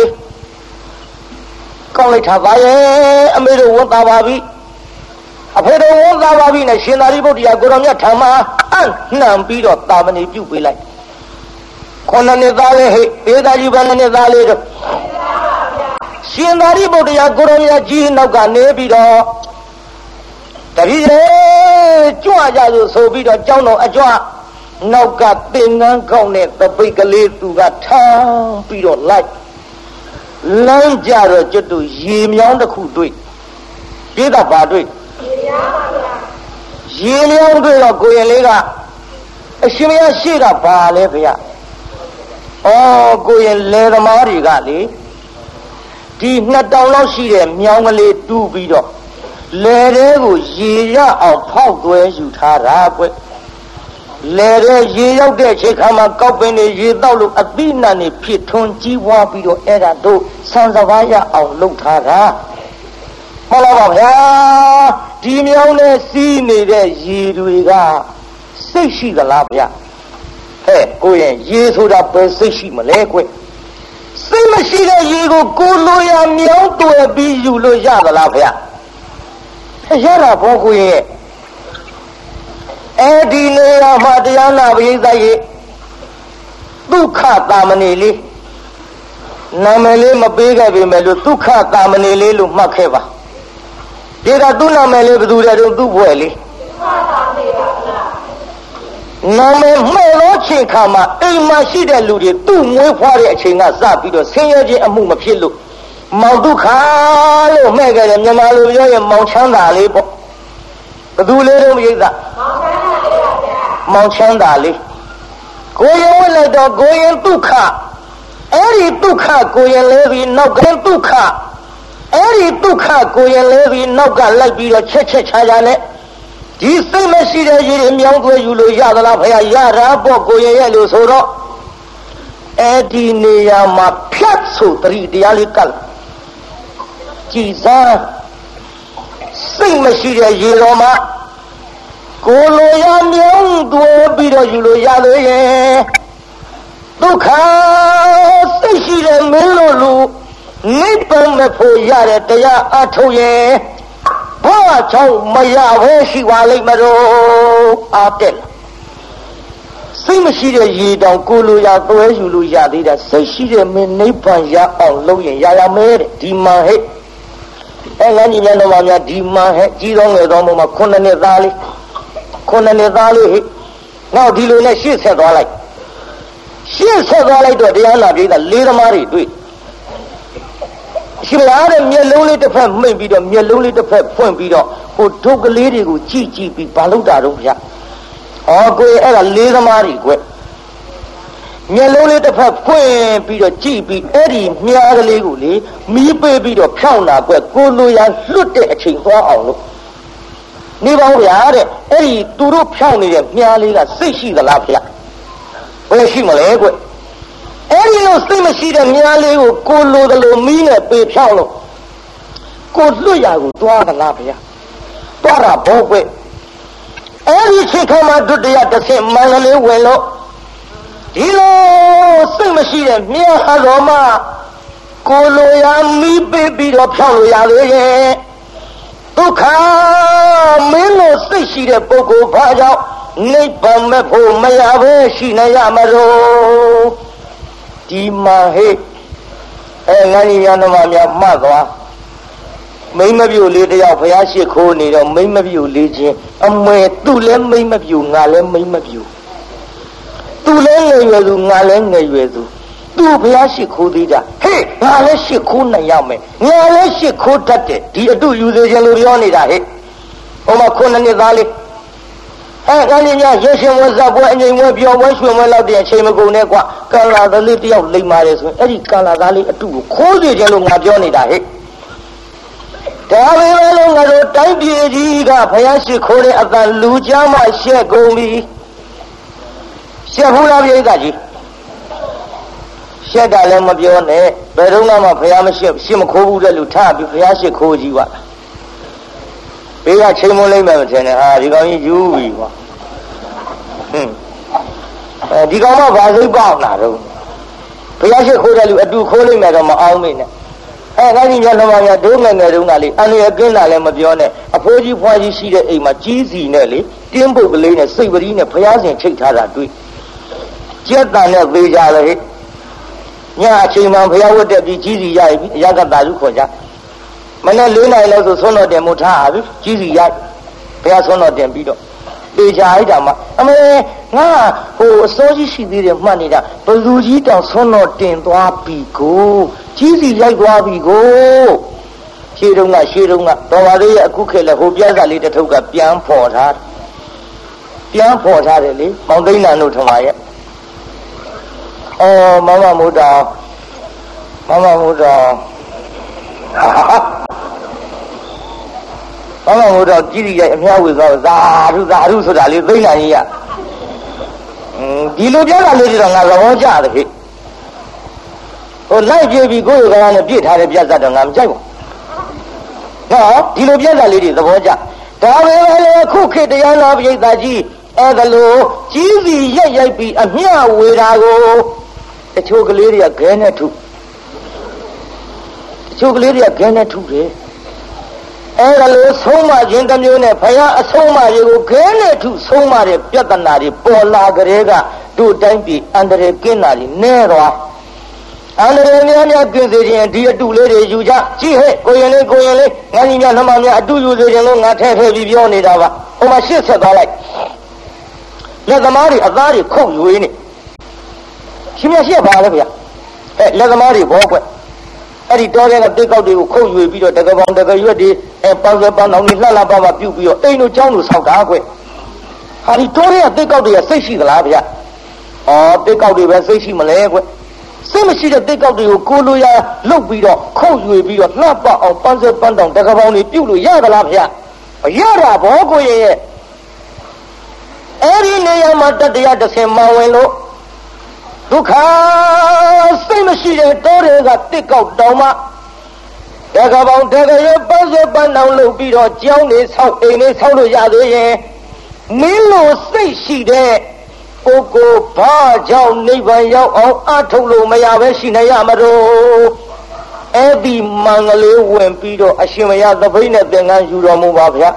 ကောင်းလိုက်တာပါရဲ့အမေတို့ဝန်သားပါပြီအဖေတို့ဝန်သားပါပြီနဲ့ရှင်သာရိပုတ္တရာကိုရောမြတ်ထာမအနှံပြီးတော့သာမဏေပြုတ်ပေးလိုက်ခုနှစ်နှစ်သားလေးဟဲ့ဒေသကြီးဘယ်နှစ်သားလေးတို့ရှင်သာရိပုတ္တရာကိုရောမြတ်ကြီးနောက်ကနေပြီးတော့တပည့်ရဲ့ကြွကြလို့ဆိုပြီးတော့ကျောင်းတော်အကြွနောက်ကသင်္ကန်းကောင်းတဲ့တပိတ်ကလေးသူကထောင်းပြီးတော့လိုက်လမ်းကြတော့ကျွတ်တူရေမြောင်းတစ်ခုတွေ့ပြေးတာပါတွေ့ရေမြောင်းပါဗျာရေမြောင်းတွေ့တော့ကိုရင်လေးကအရှင်မရရှိတာပါလဲဗျာဩကိုရင်လေသမားတွေကလေဒီနှစ်တောင်လောက်ရှိတဲ့မြောင်းကလေးတူးပြီးတော့လေတဲ့ကိုရေရအောင်ဖောက်သွဲယူထားတာကွလေတဲ့ရေရောက်တဲ့အချိန်ခါမှာကောက်ပင်တွေရေတောက်လို့အပိနံနေဖြစ်ထွန်းကြီးပွားပြီးတော့အဲ့ဒါတို့ဆန်စပါးရအောင်လုပ်ထားတာဟုတ်လားပါဗျာဒီမြောင်းနဲ့စီးနေတဲ့ရေတွေကစိတ်ရှိသလားဗျာဟဲ့ကိုရင်ရေဆိုတာပဲစိတ်ရှိမလဲကွစိတ်မရှိတဲ့ရေကိုကိုလိုရမြောင်းတွယ်ပြီးယူလို့ရသလားဗျာရတာဘောကိုရဲ့အဲ့ဒီနေရာမှာတရားနာပရိသတ်ရဲ့ဒုက္ခတာမဏေလေးနာမည်လေးမပေးခဲ့ပေမဲ့လို့ဒုက္ခတာမဏေလေးလို့မှတ်ခဲ့ပါဒီကသူ့နာမည်လေးဘယ်သူလဲတော့သူ့ဘွယ်လေးနာမည်မှဲ့လို့ချိန်ခါမှာအိမ်မှာရှိတဲ့လူတွေသူ့မွေးဖွားတဲ့အချိန်ကစပြီးတော့ဆင်းရဲခြင်းအမှုမဖြစ်လို့မောင်ဒုက္ခလို့မှဲ့ခဲ့တယ်မြန်မာလူပြောရင်မောင်ချမ်းသာလေးပေါ့ဘယ်သူလေးတော့မရိသမောင်ချမ်းသာလေးကိုရင်ဝင်လိုက်တော့ကိုရင်ဒုက္ခအဲ့ဒီဒုက္ခကိုရင်လဲပြီးနောက်ကဒုက္ခအဲ့ဒီဒုက္ခကိုရင်လဲပြီးနောက်ကလိုက်ပြီးတော့ချက်ချက်ချာချာနဲ့ဒီစိတ်မရှိတဲ့ရေမြောင်းသွဲယူလို့ရသလားဖေရရတာပေါ့ကိုရင်ရဲ့လို့ဆိုတော့အဲ့ဒီနေရာမှာဖြတ်ဆိုတတိတရားလေးကတ်ကြည်စားစိတ်မရှိတဲ့ရေတော်မှာကိုလိုရမြောင်းသွဲပြီးတော့ယူလို့ရလို့ရဲ့ဒုက္ခစိတ်ရှိတဲ့မင်းတို့လူနိဗ္ဗာန်မဖို့ရတဲ့တရားအထုတ်ရဲ့ဘာချောင်းမရဘဲရှိပါလိမ့်မလို့အားတက်စိတ်မရှိတဲ့ရေတောင်ကိုလိုရသွဲယူလို့ရသေးတာစိတ်ရှိတဲ့မင်းနိဗ္ဗာန်ရအောင်လုပ်ရင်ရရမယ်တဲ့ဒီမှန်ဟဲ့အဲငန်းကြီးများတော်မှာများဒီမှန်ဟဲ့ကြီးတော်ငယ်တော်မှာခုနှစ်နှစ်သားလေးခုနှစ်နှစ်သားလေးဟဲ့နောက်ဒီလိုနဲ့ရှေ့ဆက်သွားလိုက်ရှေ့ဆက်သွားလိုက်တော့တရားနာပြေးတာလေးသမားတွေတွေ့ရှိလားတဲ့မျက်လုံးလေးတစ်ဖက်မှိတ်ပြီးတော့မျက်လုံးလေးတစ်ဖက်ဖွင့်ပြီးတော့ဟိုဒုက္ကလေးတွေကိုကြည့်ကြည့်ပြီးဘာလို့တာတော့ဗျာဩကိုယ်အဲ့ဒါလေးသမားတွေကွမျက်လုံးလေးတစ်ဖက်ဖွင့်ပြီးတော့ကြည့်ပြီးအဲ့ဒီမြားကလေးကိုလေမီးပေးပြီးတော့ဖြောင်းတာကွကိုလိုရလွတ်တဲ့အချိန်သွားအောင်လို့နေပါဦးဗျာတဲ့အဲ့ဒီသူတို့ဖြောင်းနေတဲ့မြားလေးကစိတ်ရှိသလားဗျာဘယ်ရှိမလဲကွအဲ့ဒီလိုစိတ်မရှိတဲ့မြားလေးကိုကိုလိုတယ်လို့မီးနဲ့ပေဖြောင်းလို့ကိုလွတ်ရကိုသွားသလားဗျာသွားတာဘောကွအဲ့ဒီချိန်ခါမှာဒုတိယတစ်ဆင့်မန္တလေးဝင်လို့ဒီလိုစိတ်မရှိတဲ့မြားတော်မှာကိုလိုရမီးပေးပြီးတော့ဖြောင်းလို့ရလေရဲ့ဒုက္ခမင်းတို့စိတ်ရှိတဲ့ပုဂ္ဂိုလ်ဘာကြောင့်နိဗ္ဗာန်မဲ့ဖို့မရဘဲရှိနေရမလို့ဒီမှာဟဲ့အဲငန်းကြီးရနမများမှတ်သွားမိမ့်မပြူလေးတယောက်ဘုရားရှိခိုးနေတော့မိမ့်မပြူလေးချင်းအမွေသူ့လည်းမိမ့်မပြူငါလည်းမိမ့်မပြူသူ့လည်းငယ်ရွယ်သူငါလည်းငယ်ရွယ်သူသူ့ဘုရားရှိခိုးသေးတာဟဲ့ငါလည်းရှိခိုးနိုင်ရမယ်ငါလည်းရှိခိုးတတ်တယ်ဒီအတူယူသေးခြင်းလို့ပြောနေတာဟဲ့ဟိုမှာခုနှစ်နှစ်သားလေးအဲကလေးများရေရှင်ဝဇပွဲအငိမ်ဝဲပြောဝဲရွှင်ဝဲလောက်တဲ့အချိန်မကုန်နဲ့ကွာကံလာသားလေးတယောက်လိမ္မာတယ်ဆိုရင်အဲ့ဒီကံလာသားလေးအတူကိုခိုးသေးခြင်းလို့ငါပြောနေတာဟဲ့ဒါပဲလို့ငါတို့တိုင်းပြည်ကြီးကဘုရားရှိခိုးတဲ့အတန်လူကြားမှရှက်ကုန်ပြီရှက်ဘူးလားပြိဿကြီးရှက်တာလည်းမပြောနဲ့ဘယ်တော့မှဘုရားမရှက်ရှက်မခိုးဘူးတဲ့လူထားပြီးဘုရားရှိခိုးကြီးပါဘေးကချိန်မလိမ့်မယ်မထင်နဲ့ဟာဒီကောင်ကြီးယူပြီကွာဟင်းအဲဒီကောင်ကဘာစိတ်ပေါက်လာတော့ဘုရားရှိခိုးတဲ့လူအတူခိုးလိမ့်မယ်တော့မအောင်မိနဲ့အဲဒါကြီးညလုံးမများဒုငယ်ငယ်တုန်းကလေအန်ရကင်းတာလည်းမပြောနဲ့အဖိုးကြီးဖွားကြီးရှိတဲ့အိမ်မှာကြီးစီနဲ့လေတင်းပုတ်ကလေးနဲ့စိတ်ပရီးနဲ့ဘုရားရှင်ချိတ်ထားတာတွေ့ကြက်တန်နဲ့သေးကြလေဟဲ့ညအချိန်မှဘုရားဝတ်တဲ့ပြီးကြီးစီရပြီအရကတာလူခေါ်ကြမနေ့လေးနိုင်လောက်ဆိုဆွမ်းတော်တင်မှုထားပြီကြီးစီရဘုရားဆွမ်းတော်တင်ပြီးတော့တေချာလိုက်တာမှအမေငါဟိုအစိုးကြီးရှိသေးတယ်မှတ်နေတာဘလူကြီးတောင်ဆွန်းတော့တင်သွားပြီကိုကြီးစီလိုက်သွားပြီကိုရှေးတုန်းကရှေးတုန်းကတော်ပါလေးရဲ့အခုခေတ်လည်းဟိုပြဿနာလေးတစ်ထုပ်ကပြန်ဖော်ထားပြန်ဖော်ထားတယ်လေမောင်သိန်းနံတို့ထမရဲ့အော်မမမိုးတောင်မမမိုးတောင်မမမိုးတောင်ကြီးကြီးရဲ့အမြောက်ဝေသွားဇာတုဇာတုဆိုတာလေသိန်းနံကြီးကอืมဒီလိုပြဿနာလေးတွေတော့ငါသဘောကျတယ်ခေဟိုလိုက်ပြေးပြီးကိုယ့်ရဲ့ကောင်နဲ့ပြည့်ထားတဲ့ပြဿနာတော့ငါမကြိုက်ဘူးနော်ဒီလိုပြဿနာလေးတွေသဘောကျဒါပဲလေခုခေတ်တရားနာပိဋကကြီးအဲ့ဒါလို့ကြီးစီရိုက်ရိုက်ပြီးအမျှဝေတာကိုတချို့ကလေးတွေကခဲနဲ့ထုတချို့ကလေးတွေကခဲနဲ့ထုတယ်အဲ့ဒါလို့ဆုံးမခြင်းတစ်မျိုးနဲ့ဘုရားအဆုံးမရေကိုခဲနဲ့ထုဆုံးမတဲ့ပြဿနာတွေပေါ်လာကြတဲ့ကတို့တိုင်းပြည်အန္တရာယ်ကင်းတာတွေနဲသွားအန္တရာယ်များများကင်းစေခြင်းဒီအတူလေးတွေယူကြကြည့်ဟဲ့ကိုရင်လေးကိုရင်လေးငါကြီးများနှမများအတူယူစေခြင်းလို့ငါထဲထဲပြီးပြောနေတာပါဟိုမှာရှစ်ဆက်သွားလိုက်လက်သမားတွေအသားတွေခုတ်ရွေးနေရှင်မြတ်ရှိပါလေဗျာဟဲ့လက်သမားတွေဘောကွက်အဲ့ဒီတောထဲကတိတ်ကောက်တွေကိုခုတ်ရွေးပြီးတော့တကပောင်တကရွက်တွေအဲပေါင်းစပေါင်းအောင်လှလှပပပြုတ်ပြီးတော့အိမ်တို့ချောင်းတို့ဆောက်တာကွဟာဒီတောထဲကတိတ်ကောက်တွေကစိတ်ရှိသလားဗျာအော်တိတ်ကောက်တွေပဲစိတ်ရှိမလဲကွစိတ်မရှိတဲ့တိတ်ကောက်တွေကိုကိုလိုရာလှုပ်ပြီးတော့ခုတ်ရွေပြီးတော့လှပအောင်ပန်းစပန်းတောင်တကပောင်တွေပြုတ်လို့ရသလားဗျာမရတာဘောကိုရဲ့အဲ့ဒီနေရာမှာတတရားတစ်ဆင်မဝင်လို့ဒုက္ခစိတ်မရှိတဲ့တောတွေကတစ်ကောက်တောင်မှတကပောင်တကရပန်းစပန်းတောင်လှုပ်ပြီးတော့ကြောင်းနေဆောက်အိမ်နေဆောက်လို့ရသေးရင်မင်းလိုစိတ်ရှိတဲ့ကိုကိုဘာကြောင့်နိဗ္ဗာန်ရောက်အောင်အထုတ်လို့မရပဲရှိနေရမလို့အဲ့ဒီမင်္ဂလေးဝင်ပြီးတော့အရှင်မရသပိတ်နဲ့သင်္ကန်းယူတော်မူပါဗျာ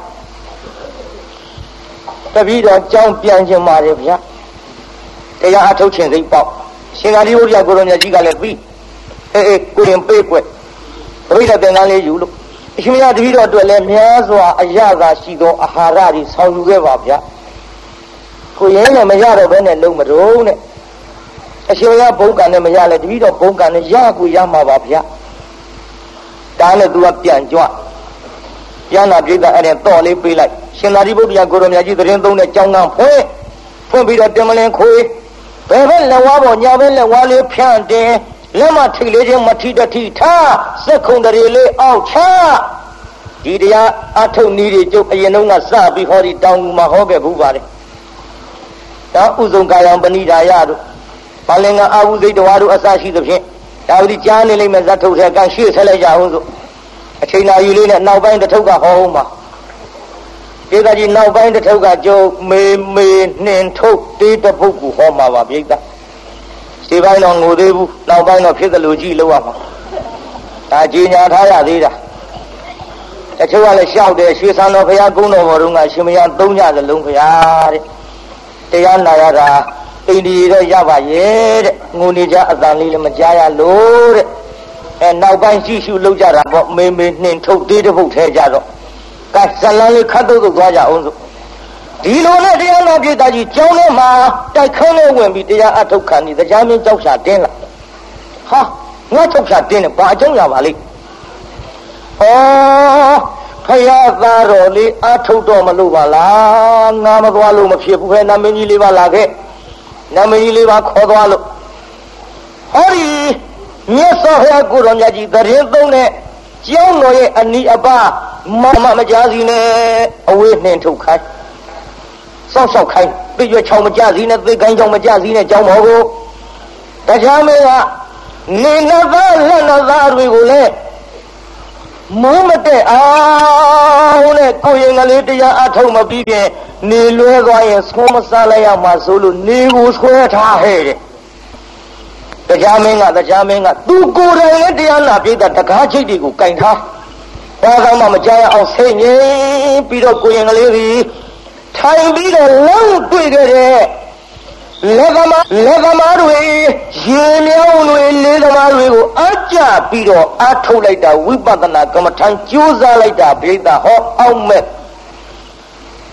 တပည့်တော်ကြောင်းပြန်ခြင်းပါတယ်ဗျာတရားအထုတ်ခြင်းစိတ်ပေါက်ရှင်သာရိပုတ္တရာကိုရောမြတ်ကြီးကလည်းပြီးအေးအေးကိုရင်ပေးကွယ်သပိတ်နဲ့သင်္ကန်းလေးယူလို့အရှင်မရတပည့်တော်အတွက်လည်းများစွာအရသာရှိသောအာဟာရတွေဆောင်ယူခဲ့ပါဗျာကိုရင်လည်းမရတော့ဘဲနဲ့လုံးမတော့နဲ့အရှင်ရဘုံကံနဲ့မရလဲတပည့်တော်ဘုံကံနဲ့ရကိုရမှာပါဗျာဒါနဲ့သူကပြန်ကြွပြန်လာပြည်သားအဲ့ဒါတော့လေးပေးလိုက်ရှင်သာရိပုတ္တရာကိုရောမြတ်ကြီးသတင်းသုံးတဲ့ကြောင်းကဖွင့်ဖွင့်ပြီးတော့တင်မလင်ခွေဘယ်ဘက်လက်ဝါးပေါ်ညာဘက်လက်ဝါးလေးဖြန့်တင်လက်မထိလေးချင်းမထိတထိထားစက်ခုံတရေလေးအောက်ချဒီတရားအထုတ်နည်းတွေကျုပ်အရင်တုန်းကစပြီးဟောဒီတောင်းမှာဟောခဲ့ဘူးပါတယ်ဒါဥဆုံးကာယံပဏိဒါယတို့ဘာလင်္ဂအာဟုစိတ်တော်တို့အစရှိသဖြင့်ဒါဝတိကြားနေလိမ့်မယ်ဇတ်ထုတ်တဲ့ကံရှေ့ဆက်လိုက်ကြအောင်ဆိုအချိန်နာယူလေးနဲ့နောက်ပိုင်းတစ်ထုပ်ကဟောအောင်ပါဒီကကြီးနောက်ပိုင်းတစ်ထုပ်ကကျုပ်မေမေနှင်ထုတ်တေးတပုတ်ကိုဟောမှာပါပြိတ္တာဒီပိုင်းတော့ငိုသေးဘူးနောက်ပိုင်းတော့ဖြစ်သလိုကြည့်လို့ရမှာဒါကြီးညာထားရသေးတာတချို့ကလည်းရှောက်တယ်ရွှေဆန်းတော်ဘုရားကုန်းတော်ဘော်တုန်းကရှင်မယံသုံးညစလုံးဘုရားတဲ့တရားနာရတာအိန္ဒိယတော့ရပါရဲ့တဲ့ငိုနေကြအတန်လေးလည်းမကြားရလို့တဲ့အဲနောက်ပိုင်းရှိရှုလောက်ကြတာပေါ့မေမေနှင်ထုတ်သေးတဲ့ပုတ်ထဲကြတော့ကဇလန်းလေးခတ်တုတ်တုတ်သွားကြအောင်ဆိုဒီလိုနဲ့တရားနာပြည့်သားကြီးကျောင်းထဲမှာတိုက်ခန်းလေးဝင်ပြီးတရားအထုတ်ခံနေတရားမင်းကြောက်ရှာတင်းလာဟာငါကြောက်ရှာတင်းတယ်ဘာအကြောင်းရပါလိမ့်ဩဖယားသားတော်လေးအထုတ်တော့မလို့ပါလားငါမသွားလို့မဖြစ်ဘူးပဲနာမင်းကြီးလေးပါလာခဲ့နာမင်းကြီးလေးပါခေါ်သွားလို့ဟောဒီမြတ်စွာဘုရားကိုတော်မြတ်ကြီးသတင်းသုံးတဲ့ကျောင်းတော်ရဲ့အနီးအပါမမမကြားစီနဲ့အဝေးနှင်ထုတ်ခိုင်းစောက်စောက်ခိုင်းပြည့်ရွှေချောင်မကြစီနဲ့သိကိုင်းချောင်မကြစီနဲ့ကျောင်းတော်ကိုတရားမင်းကနေနသားလက်နသားတွေကိုလည်းမိုးမတက်အောင်နဲ့ကိုရင်ကလေးတရားအထုတ်မပြီးပြင်နေလွဲသွားရင်သုံးမစားလိုက်ရမှာဆိုလို့နေကိုဆွဲထားဟဲ့တဲ့တရားမင်းကတရားမင်းကသူကိုယ်တိုင်လည်းတရားနာပြိတ္တာတကားချိတ်တွေကိုကင်ထားဘာသာမှမကြားရအောင်ဆိတ်ငြိမ်ပြီးတော့ကိုရင်ကလေးကြီးထိုင်ပြီးတော့လုံးတွေ့ကြတဲ့လက်သမားလက်သမားတွေရေမြောင်းတွေလေးသမားတွေကိုအကြပြီးတော့အထုတ်လိုက်တာဝိပဿနာကမ္မထံကြိုးစားလိုက်တာပြိတ္တာဟောအောင်မဲ့အောင်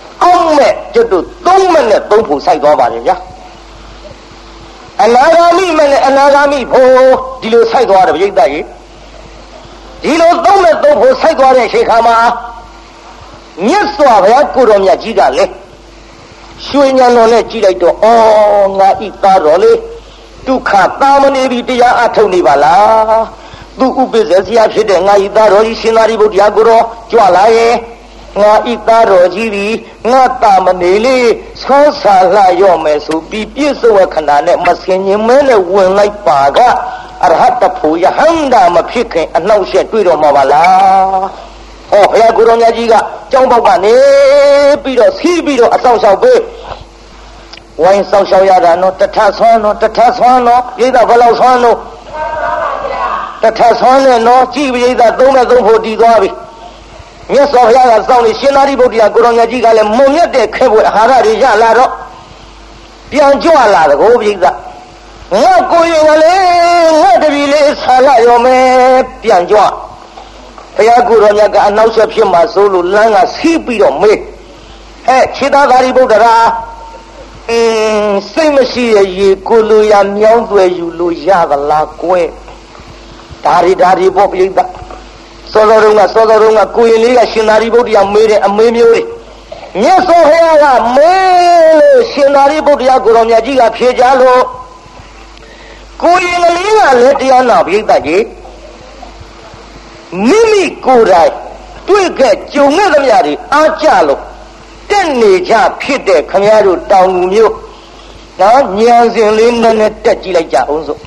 မဲ့ကျွတ်တို့သုံးမဲ့နဲ့သုံးဖို့စိုက်သွားပါတယ်ဗျာအနာဂါမိမဲ့နဲ့အနာဂါမိဖို့ဒီလိုစိုက်သွားတယ်ပြိဿကြီးဒီလိုသုံးမဲ့သုံးဖို့စိုက်သွားတဲ့ချိန်ခါမှာမြတ်စွာဘုရားကိုတော်မြတ်ကြီးကလည်းရွှေဉာဏ်တော်နဲ့ကြည့်လိုက်တော့ဩငါဤသားတော်လေဒုက္ခတာမဏေပြီတရားအထုတ်နေပါလားသူဥပိ္ပဇေဆရာဖြစ်တဲ့ငါဤသားတော်ကြီးရှင်သာရိပုတ္တရာကိုတော်ကြွလာရဲ့ငါဤသားတော်ကြီးပြီငါတာမဏေလေးဆောဆာလှရော့မယ်ဆိုပြီးပြည့်စုံခန္ဓာနဲ့မစင်ញင်မဲနဲ့ဝင်လိုက်ပါကအရဟတဖို့ယဟန္တာမဖြစ်ခင်အနှောက်အယှက်တွေ့တော့မှာပါလားဟောဘုရားကိုယ်တော်မြတ်ကြီးကကြောင်းပေါက်ကနေပြီးတော့စီးပြီးတော့အဆောင်ရှောက်ပေးဝိုင်းဆောင်ရှောက်ရတာနော်တထဆွမ်းနော်တထဆွမ်းနော်ပြိဿဘယ်လောက်ဆွမ်းလို့တထဆွမ်းနဲ့နော်ကြည်ပြိဿသုံးမဲ့သုံးဖို့တည်သွားပြီမြတ်စွာဘုရားကစောင့်နေရှင်သာရိပုတ္တရာကိုယ်တော်မြတ်ကြီးကလည်းမုံမြတ်တဲ့ခဲပွဲအာဟာရတွေရလာတော့ပြန်ကြွလာတကောပြိဿငါကိုရင်ကလေးငါတပီလေးဆာလာရောမယ်ပြန်ကြွဘုရားကိုယ်တော်မြတ်ကအနောက်ဆက်ဖြစ်မှာစိုးလို့လမ်းကစီးပြီးတော့မေးဟဲ့ခြေသားသာရိပုတ္တရာအင်းစိတ်မရှိရဲ့ရေကိုလူရမြောင်းသွဲယူလို့ရသလားကွယ်ဒါရီဒါရီပေါ့ပြိဿစောစောတုန်းကစောစောတုန်းကကိုရင်လေးကရှင်သာရိပုတ္တရာမေးတဲ့အမေးမျိုးတွေမြတ်စွာဘုရားကမေးလို့ရှင်သာရိပုတ္တရာကိုယ်တော်မြတ်ကြီးကဖြေကြလို့ကိုရင်ကလေးကလည်းတရားနာပြိဿကြီးမိမိကိုယ်တိုင်တွေ့ခဲ့ကြုံခဲ့သမျှတွေအားကြလို့တက်နေကြဖြစ်တဲ့ခမည်းတော်တောင်ငူမျိုးနော်ဉာဏ်စဉ်လေးနဲ့နဲ့တက်ကြည့်လိုက်ကြအောင်စို့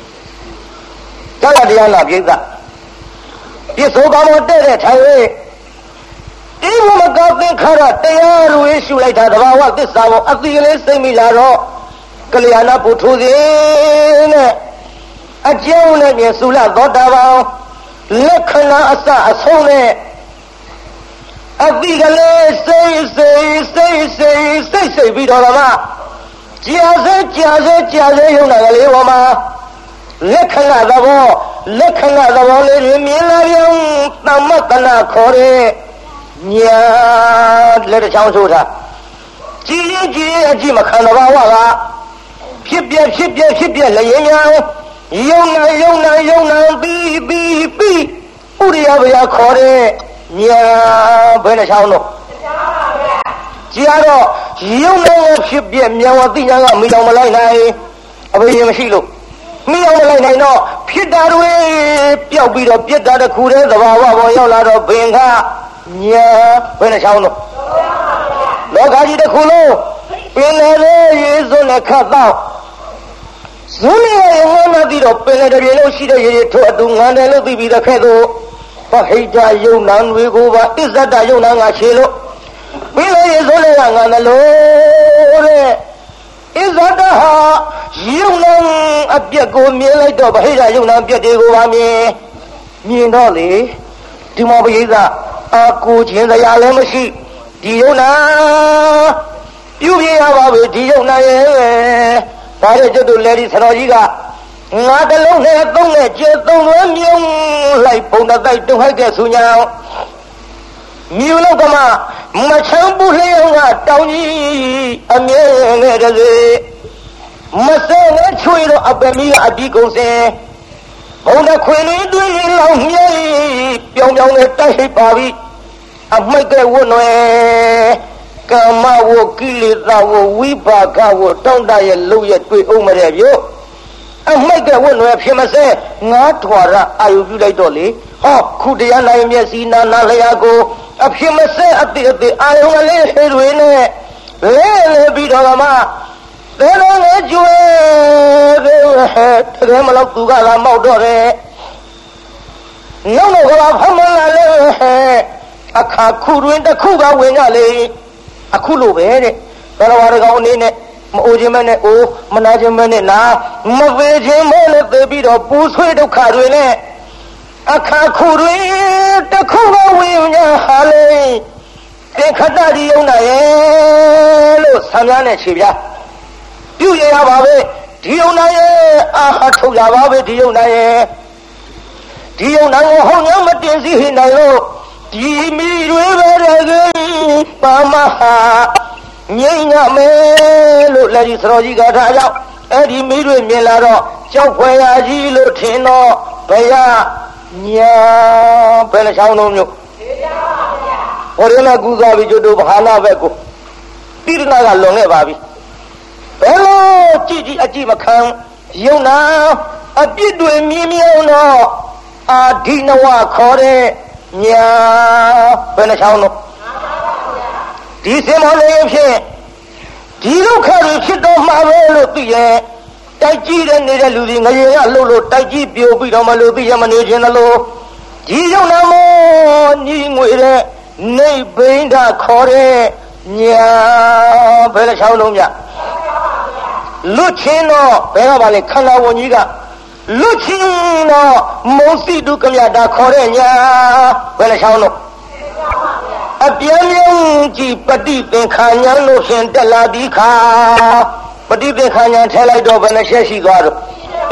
တရားတရားနာပြိဿပြစ္ဆုတ်ကောင်းမတဲ့တဲ့ထိုင်၍ဒီဘုမကောသင်္ခါရတရားရဝေရှုလိုက်တာတဘာဝသစ္စာကိုအတိကလေးစိတ်မိလာတော့ကလျာဏပုထုဇဉ်နဲ့အကျုံးနဲ့မြင်စုလသောတာပန်လက္ခဏာအစအဆုံးနဲ့အတိကလေးစိတ်စိတ်စိတ်စိတ်စိတ်စိတ်ပြီးတော့မှကြာစေကြာစေကြာစေရုံနာကလေးပေါ်မှာလက္ခဏာသဘောလက္ခဏာသဘောလေးတွေမြင်လာပြန်သမ္မတနာခေါ်တဲ့ညာလက်တစ်ချောင်းဆိုတာကြည်ရင်ကြည်ရင်အကြည့်မခံတဘာဝကဖြစ်ပြဖြစ်ပြဖြစ်ပြလည်းရင်များယုံနာယုံနာယုံနာပြီးပြီးပြီးဥရိယဘုရားခေါ်တဲ့ညာဘယ်နှချောင်းတော့ကြည်ရတော့ယုံနာဖြစ်ပြမြောင်ဝတိညာကမိတော်မလိုက်နိုင်အဘိဓိမရှိလို့မိအောင်မလိုက်နိုင်တော့ဖြစ်တာတွေပျောက်ပြီးတော့ပြစ်တာတစ်ခုတည်းသဘာဝပေါ်ရောက်လာတော့ဘင်ကညာဘယ်နှချောင်းတော့လောကကြီးတစ်ခုလုံးပင်လေရေစွန်းနဲ့ခတ်တော့ဇုံးရရဲ့ငါမသိတော့ပင်လေတစ်ပြေလုံးရှိတဲ့ရေထိုးအတူငန်းတယ်လို့သိပြီးတဲ့ခဲ့သို့ဟဟိတယုံနံတွေကိုပါအစ္ဆဒယုံနံငါခြေလို့ပင်လေရေစွန်းနဲ့ငါနှလို့တဲ့ဣဇဒဟာယုံနံအပြက်ကိုမြင်လိုက်တော့ဗဟိတယုံနံအပြက်တွေကိုပါမြင်မြင်တော့လေဒီမောပရိသအာကိုခြင်းတရားလည်းမရှိဒီယုံနံပြုပြရပါပဲဒီယုံနံရဲ့ဒါတဲ့ကျွတ်တို့လေဒီဆရာကြီးကငါတလုံးနဲ့သုံးနဲ့ကျေသုံးလွဲမြုံလိုက်ပုံတတိုက်တုံဟိုက်တဲ့ဆူညာမြူလောက်ကမှမချမ်းပူလျောင်းကတောင်းကြီးအမြဲငဲ့တဲ့စေမစဲနဲ့ချွေတော့အပမီကအပြီးကုန်စင်ဘုံတခွေလေးတွင်းလေးလောင်မြဲပြောင်းပြောင်းနဲ့တိုက်ဟိပါပြီအမိတ်ကဝွနွယ်ကာမဝကိလေသာဝဝိပါကဝတောင့်တရဲ့လုံရဲ့တွေ့အောင်မတဲ့ပြုအမိတ်ကဝွနွယ်ဖြစ်မစဲငါးထွာရအာယုပြုလိုက်တော့လေဟောခုတရားနိုင်မျက်စိနာနာလျာကိုအဖြစ်မစဲအတိအတိအာယုံလေးတွေနဲ့လဲလဲပြီးတော့မှသဲလုံးလေးကျွဲတယ်တကယ်မလို့သူကလာမောက်တော့တယ်နောက်တော့ကဖမလာလဲအခါခုတွင်တစ်ခုကဝင်ကြလေအခုလိုပဲတဲ့ဘယ်လိုရကောင်အနေနဲ့မအိုခြင်းမနဲ့အိုမနာခြင်းမနဲ့နာမသေးခြင်းမနဲ့သေပြီးတော့ပူဆွေးဒုက္ခတွေနဲ့အခါခုတွင်တစ်ခုကဝင်ကြဟာလေသင်္ခတရီယုံနာရဲ့လို့ဆံများနဲ့ခြေပြပြုရရပါပဲဒီယုံနာရဲ့အာဟာထုတ်ရပါပဲဒီယုံနာရဲ့ဒီယုံနာကိုဟောင်းရမတင်စီနိုင်လို့ဒီမိတွေပဲတကယ်ပါမဟာငြိမ့်ညမယ်လို့လက်ဒီစတော်ကြီးကထားကြောင့်အဲ့ဒီမိတွေမြင်လာတော့ကြောက်ဖွယ်ရာကြီးလို့ထင်တော့ဘယ်ရညာဘယ်နှချောင်းလုံးမျိုးဟောရနာကူသွားပြီကျွတ်တို့ဘာနာပဲကိုတိရဏကလွန်ခဲ့ပါပြီဘယ်လိုကြည့်ကြည့်အကြည့်မခံယုံနာအပြစ်တွေမြင်မြင်တော့အာဒိနဝခေါ်တဲ့ညာဘယ်နှချောင်းလုံးဒီစင်မောလေးဖြင့်ဒီဒုက္ခတွေဖြစ်တော့မှာပဲလို့သိရဲ့တိုက်ကြည့်တဲ့နေတဲ့လူတွေငရေရလှုပ်လို့တိုက်ကြည့်ပြိုပြီးတော့မလို့သိရမနေခြင်းလို့ဒီယုံနာမောညီငွေတဲ့နေဘိန္ဒခေါ်တဲ့ညာဘယ်နှချောင်းလုံးမြလွတ်ချင်းတော့ဘယ်ကပါလဲခန္ဓာဝန်ကြီးကလွတ်ချင်းတော့မုံစီတုကမြတာခေါ်တဲ့ညာဘယ်နှချောင်းလုံးအပြင်းပြင်းကြည်ပฏิသင်္ခါဉာဏ်လို့ဖြင့်တက်လာဒီခါပฏิသင်္ခါဉာဏ်ထဲလိုက်တော့ဘယ်နှချက်ရှိသွားတော့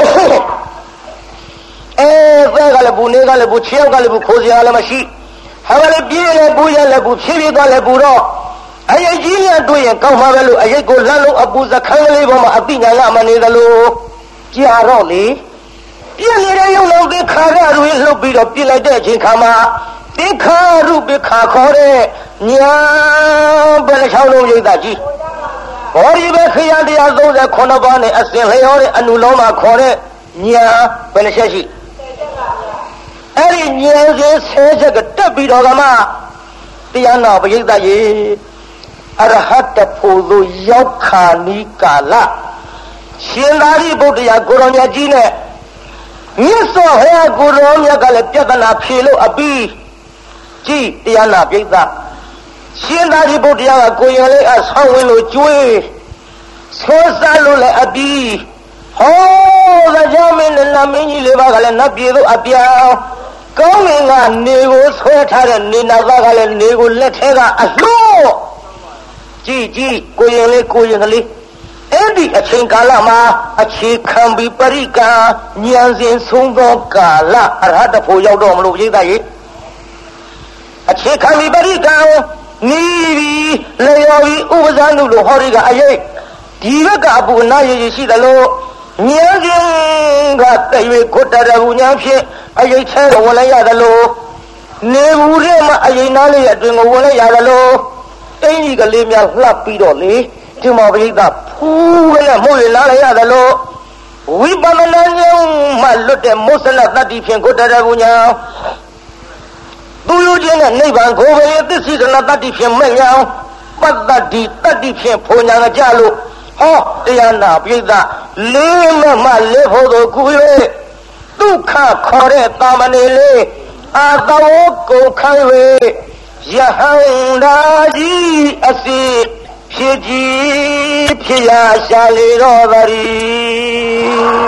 အဲဘယ်ကလည်းဘူးနေကလည်းဘူးခြေောက်ကလည်းဘူးခိုးစရာလည်းမရှိဟာကလည်းပြင်းလည်းဘူးရလည်းဘူးဖြည်းဖြည်းသွားလည်းဘူးတော့အရေးကြီးများတွေ့ရင်ကောင်းမှာပဲလို့အရေးကိုလှမ်းလို့အပူစခန်းကလေးပေါ်မှာအပိညာကမနေသလိုကြာတော့လေပြင်းနေတဲ့ရုံလုံးတွေခါရတွေလှုပ်ပြီးတော့ပြစ်လိုက်တဲ့အချိန်ခါမှာသင်္ခါရုပ္ပခါခေါ်တဲ့ညာဘယ်နှချောင်းလုံးရိပ်သာကြီးဘောဒီပဲခရမ်းတရားသုံးဆယ်ခုနှစ်ပါးနဲ့အစဉ်လျော်တဲ့အနုလောမခေါ်တဲ့ညာဘယ်နှချက်ရှိအဲ့ဒီဉာဏ်စဉ်ဆဲချက်ကတက်ပြီးတော့ကမှတရားနာပရိသတ်ရေအရဟတဖို့သို့ရောက်ခါနီးကာလရှင်သာရိပုတ္တရာကိုရောမြတ်ကြီးနဲ့မြတ်စွာဘုရားကိုရောမြတ်ကလည်းပြဿနာဖြေလို့အပြီးကြည်တရားနာပရိသတ်ရှင်သာရိပုတ္တရာကကိုရင်လေးအဆောင်းဝင်လို့ကျွေးဆွဲစားလို့လည်းအပြီးဟောသာကြောင့်မင်းနဲ့နမင်းကြီးလေးပါကလည်းနတ်ပြည်သို့အပြောင်းကောင်းငင်ကနေကိုဆွဲထားတဲ့နေနာသားကလည်းနေကိုလက်ထဲကအလှော့ကြည်ကြည်ကိုရင်လေးကိုရင်ကလေးအဲ့ဒီအချိန်ကာလမှာအခြေခံပြီးပရိက္ခဉာဏ်စဉ်ဆုံးသောကာလအရဟတဖို့ရောက်တော့မလို့ပြိဿရေအခြေခံပြီးပရိက္ခနီးပြီးလျော်ပြီးဥပဇာနုလို့ဟောဒီကအရေးဒီဘက်ကအပူနာရည်ရှိတယ်လို့ဉာဏ်စဉ်ကတရွေခွတ်တရဘူးဉာဏ်ဖြင့်အရေးချဲဝင်လိုက်ရတယ်လို့နေဘူးထဲမှာအရေးနားလေးအတွင်ကိုဝင်လိုက်ရတယ်လို့အင်းကြီးကလေးများလှပ်ပြီးတော့လေဒီမှာပရိသတ်ဖူးကလေးမှုရလာလိုက်ရတယ်လို့ဝိပဿနာဉာဏ်မှလွတ်တဲ့မောစလတတ္တိဖြင့်ခွတ်တရဘူးဉာဏ်သူယူခြင်းနဲ့နိဗ္ဗာန်ကိုပဲသစ္စိကနာတတ္တိဖြင့်မဲ့ညာပတ္တတိတတ္တိဖြင့်ဖွညာကြလို့ဟောတရားနာပိဋကလေးမမလေးဖို့သောကု၍ဒုက္ခခေါ်တဲ့တာမဏေလေးအာသဝကုန်ခံ၍ယဟန္တာကြီးအစီဖြစ်ကြီးဖြစ်ရာရှာလေတော်သတည်း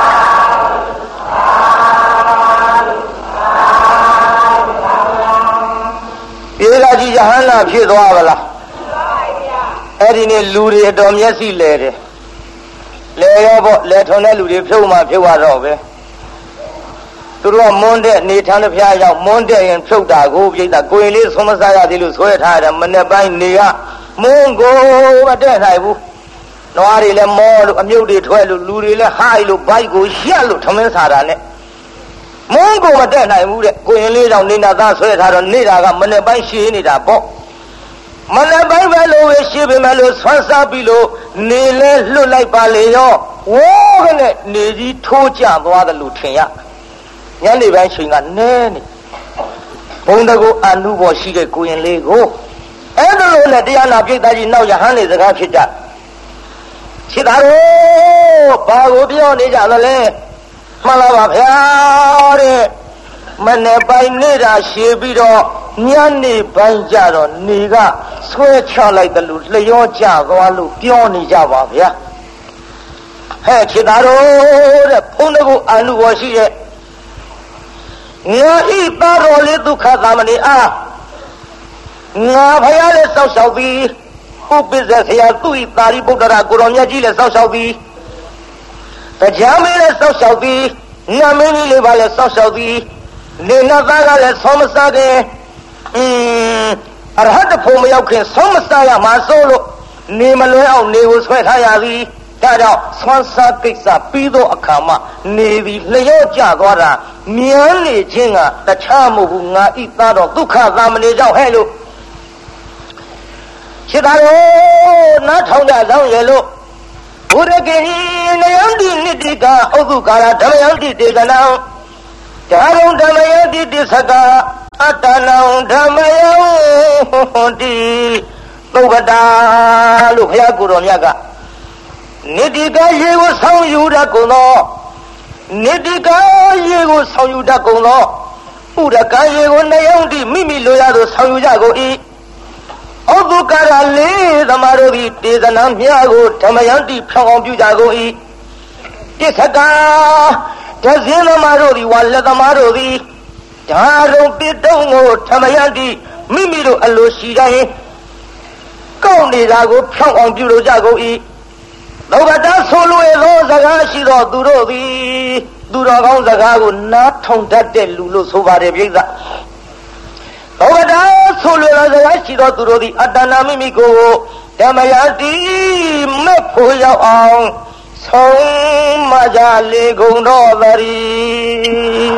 ပြေလာကြီးယဟန္တာဖြစ်သွားပါလားအဲ့ဒီနေ့လူတွေတော်မျက်စိလဲတယ်လဲရောပေါ့လဲထုံတဲ့လူတွေဖြုတ်မှဖြုတ်ရတော့ပဲသူတို့ကမွန်းတဲ့နေထမ်းတစ်ဖျားရောက်မွန်းတဲ့ရင်ဖြုတ်တာကိုပြိတ္တာကိုရင်လေးဆုံးမစားရသေးလို့ဆွဲထားတယ်မနေ့ပိုင်းနေကမွန်းကိုမတဲ့နိုင်ဘူးနွားတွေလည်းမောလို့အမြုပ်တွေထွက်လို့လူတွေလည်းဟိုက်လို့ဘိုက်ကိုရက်လို့ထမင်းစားတာနဲ့မွန်းကိုမတဲ့နိုင်ဘူးတဲ့ကိုရင်လေးကြောင့်နေနာသားဆွဲထားတော့နေတာကမနေ့ပိုင်းရှည်နေတာပေါ့မနက်ပိုင်းပဲလို့ရှိပေမဲ့လို့ဆွမ်းစားပြီးလို့နေလဲလွတ်လိုက်ပါလေရောဝိုးကနဲ့နေကြီးထိုးကြသွားတယ်လို့ထင်ရညနေပိုင်းချိန်ကနဲနေဘုံတကူအနုဘောရှိတဲ့ကိုရင်လေးကိုအဲ့ဒါလို့နဲ့တရားနာပြိတ္တာကြီးနောက်ရဟန်းနေစကားဖြစ်ကြဖြစ်တာတော့ဘာကိုပြောနေကြသလဲမှန်လားပါဗျာတဲ့မနေ့ပိုင်းနေတာရှည်ပြီးတော့ညနေပိုင်းကြတော့နေကဆွဲချလိုက်တယ်လို့လျောကြသွားလို့ပြောနေကြပါဗျာဟဲ့ဖြစ်တာတော့တဲ့ဘုန်းတော်ကအနုဘောရှိတဲ့ငါဤပါတော်လေးဒုက္ခသမဏေအားငါဖယားလေးစောက်ရှောက်ပြီးဥပ္ပဇ္ဇဆရာသူဤသာရိပုတ္တရာကိုရောမြတ်ကြီးလည်းစောက်ရှောက်ပြီးတရားမင်းလည်းစောက်ရှောက်ပြီးနတ်မင်းကြီးလေးပါလည်းစောက်ရှောက်ပြီးနေနသားကလည်းဆောမစားခင်အင်းအရဟတဖို့မရောက်ခင်ဆောမစားရမှာစိုးလို့နေမလွဲအောင်နေကိုဆွဲထားရသည်ဒါကြောင့်ဆွမ်းစားကိစ္စပြီးသောအခါမှာနေသည်လျော့ကျသွားတာမြန်နေခြင်းကတခြားမဟုတ်ဘူးငါဤသားတော်ဒုက္ခသာမဏေကြောင့်ဟဲ့လို့ရှိတာလို့နားထောင်ကြဆောင်ရလို့ဘုရကေနယံတိနိတိကာဥဒုကာရဓမ္မယံတိတေကနံဓာရုံဓမ္မယံတိတိသကအတ္တနံဓမ္မယံတိသုဘတာလို့ဘုရားကိုယ်တော်မြတ်ကနိတိကာရေကိုဆောင်ယူတတ်ကုန်သောနိတိကာရေကိုဆောင်ယူတတ်ကုန်သောဥဒကရေကိုနယံတိမိမိလိုရသို့ဆောင်ယူကြကုန်၏ဩဒုကာရလေးသမားတို့သည်တေသနာမြတ်ကိုဓမ္မယံတိဖြောင်းအောင်ပြုကြကုန်၏တိသကာဒဇင်းသမားတို့သည်ဝါလက်သမားတို့သည်ဓာရုံပိတုံကိုဓမ္မယံတိမိမိတို့အလိုရှိတိုင်းကောက်နေတာကိုဖြောင်းအောင်ပြုလို့ကြကုန်၏သောကတာဆိုလွယ်သောစကားရှိသောသူတို့သည်သူတော်ကောင်းစကားကိုနားထောင်တတ်တဲ့လူလို့ဆိုပါတယ်ပြိဿသောကတာဆိုလွယ်သောစကားရှိသောသူတို့သည်အတ္တနာမိမိကိုဓမ္မယတိမဲ့ဖို့ရောက်အောင်ဆုံးမကြလေကုန်တော်သတည်း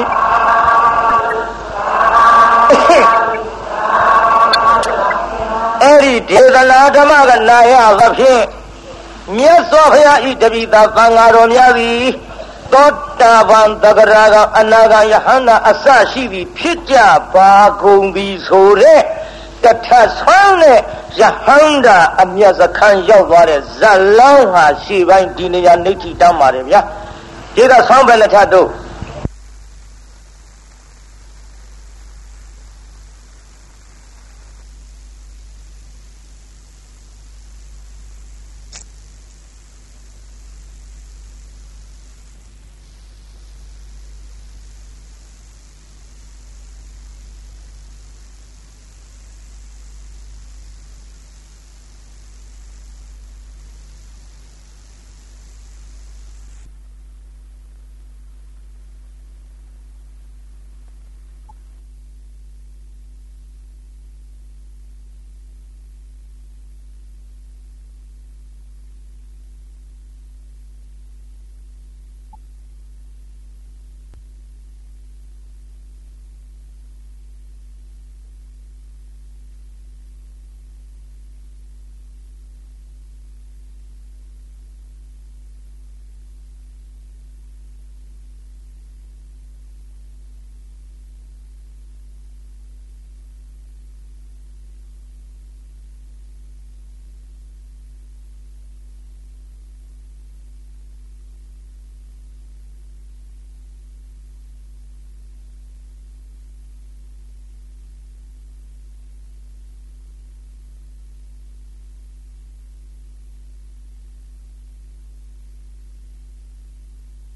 အဲ့ဒီဒေသနာဓမ္မကနာရသဖြင့်မြတ်စွာဘုရားဤတပိသာသံဃာတော်များသည်သောတာပန်သဂရာကအနာဂယဟန္တာအစရှိသည်ဖြစ်ကြပါကုန်ပြီဆိုတဲ့တထဆွမ်းတဲ့ယဟန္တာအမြတ်စခန်းရောက်သွားတဲ့ဇလန်းဟာရှေ့ပိုင်းဒီနေရာနေတိတမ်းပါတယ်ဗျာဒီကဆောင်းပဲလက်ထတော့